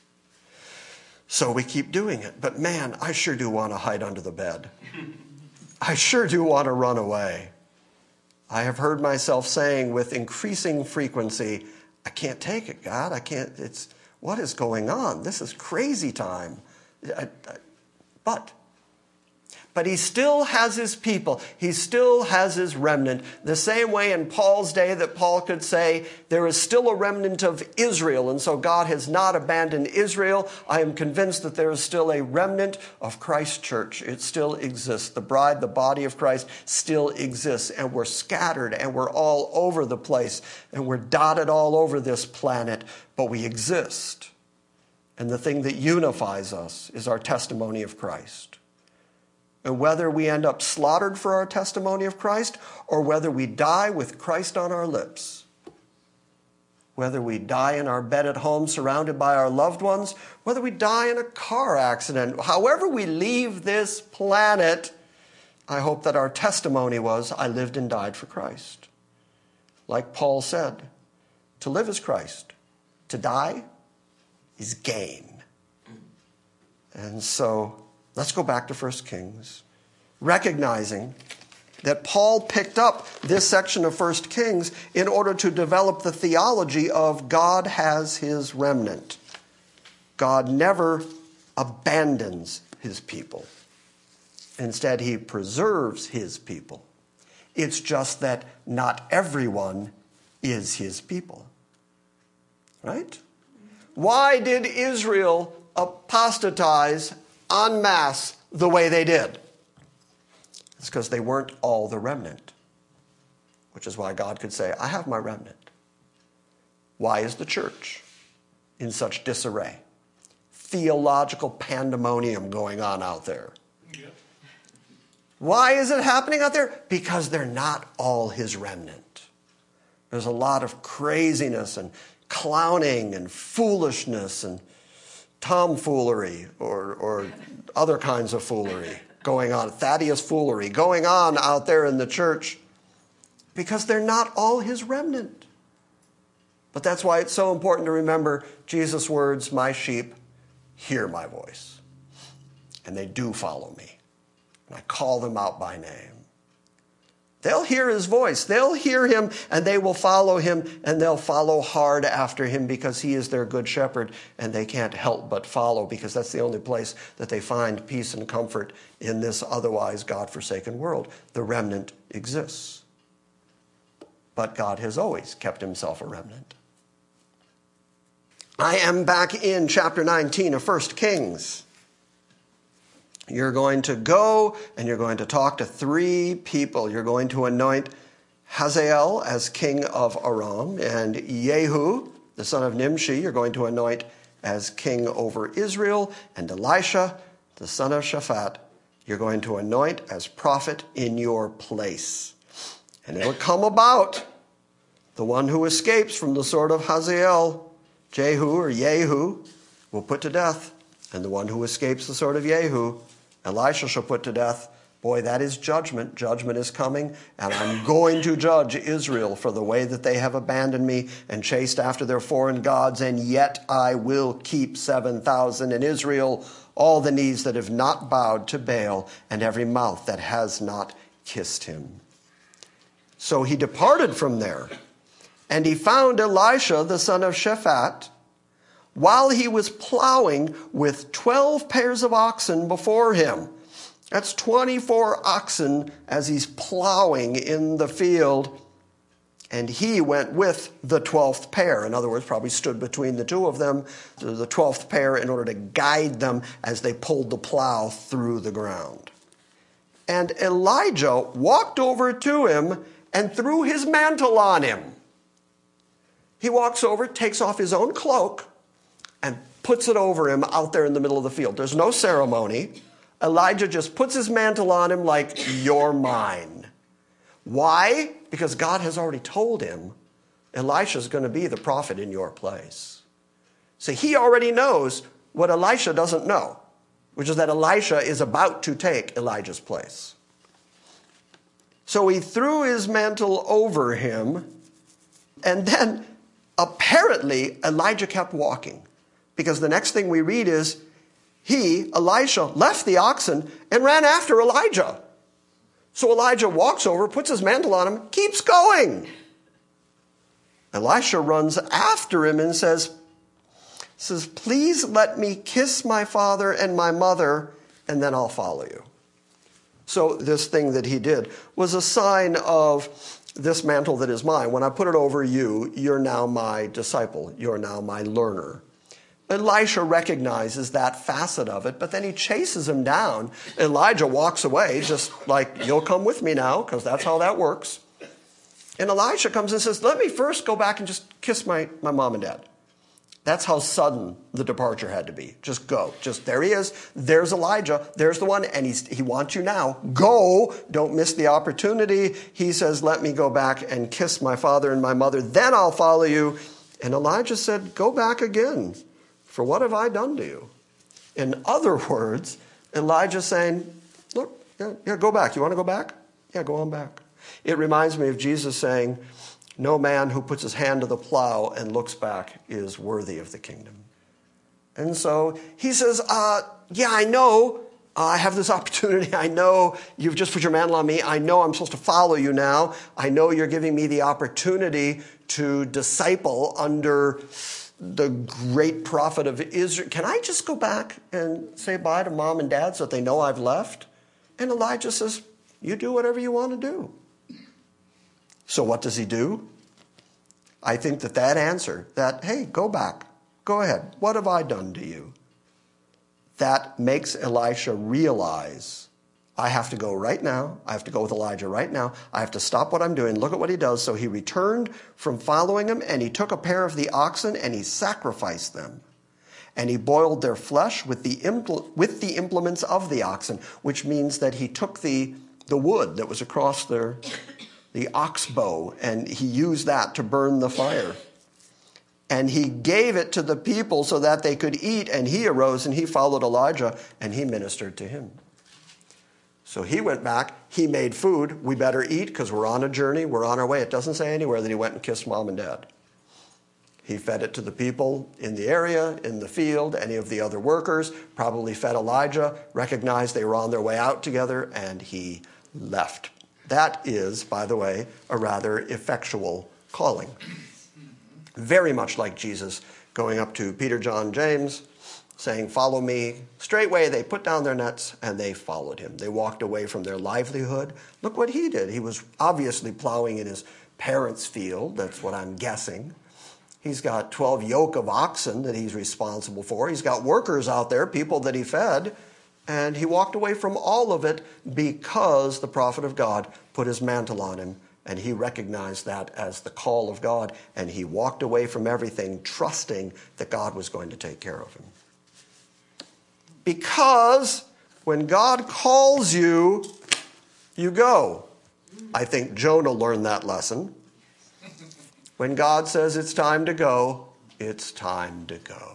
So we keep doing it. But man, I sure do want to hide under the bed. I sure do want to run away. I have heard myself saying with increasing frequency, I can't take it, God. I can't, it's, what is going on? This is crazy time. I, I, but, But he still has his people. He still has his remnant. The same way in Paul's day that Paul could say, there is still a remnant of Israel. And so God has not abandoned Israel. I am convinced that there is still a remnant of Christ's church. It still exists. The bride, the body of Christ still exists. And we're scattered and we're all over the place. And we're dotted all over this planet. But we exist. And the thing that unifies us is our testimony of Christ. And whether we end up slaughtered for our testimony of Christ or whether we die with Christ on our lips, whether we die in our bed at home surrounded by our loved ones, whether we die in a car accident, however we leave this planet, I hope that our testimony was, I lived and died for Christ. Like Paul said, to live is Christ. To die is gain. And so let's go back to First Kings, recognizing that Paul picked up this section of First Kings in order to develop the theology of God has his remnant. God never abandons his people. Instead, he preserves his people. It's just that not everyone is his people. Right? Why did Israel apostatize en masse the way they did? It's because they weren't all the remnant, which is why God could say, I have my remnant. Why is the church in such disarray? Theological pandemonium going on out there. Yep. Why is it happening out there? Because they're not all his remnant. There's a lot of craziness and clowning and foolishness and tomfoolery or, or other kinds of foolery going on, Thaddeus foolery going on out there in the church because they're not all his remnant. But that's why it's so important to remember Jesus' words, my sheep hear my voice, and they do follow me, and I call them out by name. They'll hear his voice. They'll hear him and they will follow him and they'll follow hard after him because he is their good shepherd and they can't help but follow because that's the only place that they find peace and comfort in this otherwise God-forsaken world. The remnant exists. But God has always kept himself a remnant. I am back in chapter nineteen of First Kings. You're going to go and you're going to talk to three people. You're going to anoint Hazael as king of Aram, and Jehu, the son of Nimshi, you're going to anoint as king over Israel, and Elisha, the son of Shaphat, you're going to anoint as prophet in your place. And it'll come about, the one who escapes from the sword of Hazael, Jehu or Jehu, will put to death, and the one who escapes the sword of Jehu, Elisha shall put to death. Boy, that is judgment. Judgment is coming, and I'm going to judge Israel for the way that they have abandoned me and chased after their foreign gods, and yet I will keep seven thousand in Israel, all the knees that have not bowed to Baal, and every mouth that has not kissed him. So he departed from there, and he found Elisha, the son of Shaphat, while he was plowing with twelve pairs of oxen before him. That's twenty-four oxen as he's plowing in the field. And he went with the twelfth pair. In other words, probably stood between the two of them, the twelfth pair, in order to guide them as they pulled the plow through the ground. And Elijah walked over to him and threw his mantle on him. He walks over, takes off his own cloak, and puts it over him out there in the middle of the field. There's no ceremony. Elijah just puts his mantle on him like, you're mine. Why? Because God has already told him Elisha's going to be the prophet in your place. So he already knows what Elisha doesn't know, which is that Elisha is about to take Elijah's place. So he threw his mantle over him, and then apparently Elijah kept walking. Because the next thing we read is, he, Elisha, left the oxen and ran after Elijah. So Elijah walks over, puts his mantle on him, keeps going. Elisha runs after him and says, says, please let me kiss my father and my mother, and then I'll follow you. So this thing that he did was a sign of this mantle that is mine. When I put it over you, you're now my disciple. You're now my learner. Elisha recognizes that facet of it, but then he chases him down. Elijah walks away, just like, you'll come with me now, because that's how that works. And Elisha comes and says, let me first go back and just kiss my, my mom and dad. That's how sudden the departure had to be. Just go. Just there he is. There's Elijah. There's the one. And he's, he wants you now. Go. Don't miss the opportunity. He says, let me go back and kiss my father and my mother. Then I'll follow you. And Elijah said, go back again. For what have I done to you? In other words, Elijah's saying, look, yeah, yeah, go back. You want to go back? Yeah, go on back. It reminds me of Jesus saying, no man who puts his hand to the plow and looks back is worthy of the kingdom. And so he says, uh, yeah, I know uh, I have this opportunity. I know you've just put your mantle on me. I know I'm supposed to follow you now. I know you're giving me the opportunity to disciple under the great prophet of Israel. Can I just go back and say bye to mom and dad so that they know I've left? And Elijah says, you do whatever you want to do. So what does he do? I think that that answer, that, hey, go back, go ahead. What have I done to you? That makes Elisha realize, I have to go right now. I have to go with Elijah right now. I have to stop what I'm doing. Look at what he does. So he returned from following him, and he took a pair of the oxen, and he sacrificed them. And he boiled their flesh with the impl- with the implements of the oxen, which means that he took the, the wood that was across their... the ox bow, and he used that to burn the fire. And he gave it to the people so that they could eat, and he arose and he followed Elijah, and he ministered to him. So he went back, he made food. We better eat because we're on a journey, we're on our way. It doesn't say anywhere that he went and kissed mom and dad. He fed it to the people in the area, in the field, any of the other workers, probably fed Elijah, recognized they were on their way out together, and he left. That is, by the way, a rather effectual calling. Very much like Jesus going up to Peter, John, James, saying, follow me. Straightway they put down their nets and they followed him. They walked away from their livelihood. Look what he did. He was obviously plowing in his parents' field. That's what I'm guessing. He's got twelve yoke of oxen that he's responsible for. He's got workers out there, people that he fed. And he walked away from all of it because the prophet of God put his mantle on him, and he recognized that as the call of God, and he walked away from everything, trusting that God was going to take care of him. Because when God calls you, you go. I think Jonah learned that lesson. When God says it's time to go, it's time to go.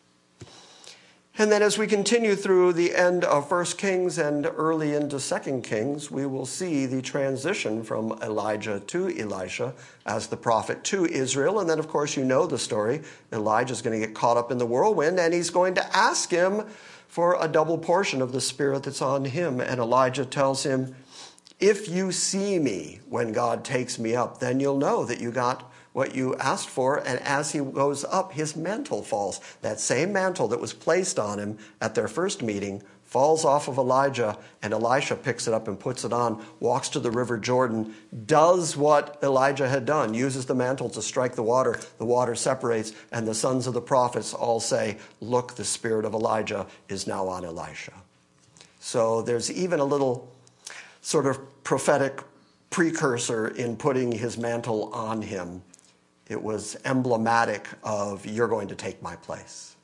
And then as we continue through the end of First Kings and early into Second Kings, we will see the transition from Elijah to Elisha as the prophet to Israel. And then, of course, you know the story. Elijah's going to get caught up in the whirlwind, and he's going to ask him for a double portion of the spirit that's on him. And Elijah tells him, if you see me when God takes me up, then you'll know that you got what you asked for. And as he goes up, his mantle falls. That same mantle that was placed on him at their first meeting falls off of Elijah, and Elisha picks it up and puts it on, walks to the river Jordan, does what Elijah had done, uses the mantle to strike the water. The water separates, and the sons of the prophets all say, look, the spirit of Elijah is now on Elisha. So there's even a little sort of prophetic precursor in putting his mantle on him. It was emblematic of, you're going to take my place.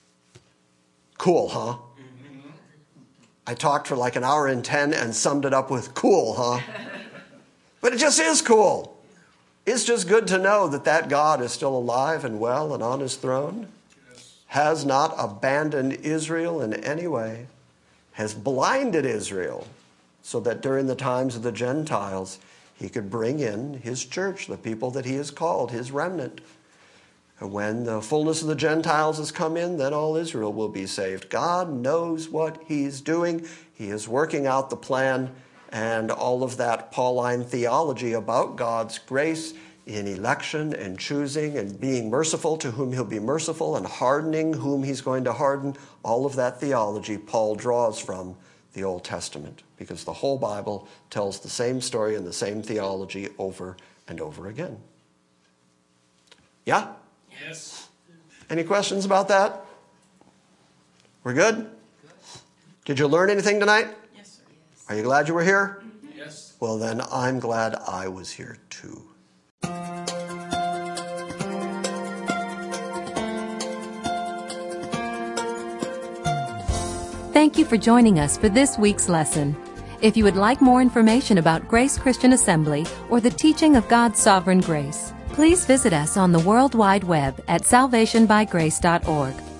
Cool, huh? Mm-hmm. I talked for like an hour and ten and summed it up with cool, huh? But it just is cool. It's just good to know that that God is still alive and well and on his throne, yes. Has not abandoned Israel in any way, has blinded Israel so that during the times of the Gentiles, he could bring in his church, the people that he has called, his remnant. And when the fullness of the Gentiles has come in, then all Israel will be saved. God knows what he's doing. He is working out the plan, and all of that Pauline theology about God's grace in election and choosing and being merciful to whom he'll be merciful and hardening whom he's going to harden. All of that theology Paul draws from the Old Testament, because the whole Bible tells the same story and the same theology over and over again. Yeah? Yes. Any questions about that? We're good? Did you learn anything tonight? Yes, sir. Yes. Are you glad you were here? Yes. Well, then I'm glad I was here too. Thank you for joining us for this week's lesson. If you would like more information about Grace Christian Assembly or the teaching of God's sovereign grace, please visit us on the World Wide Web at salvation by grace dot org.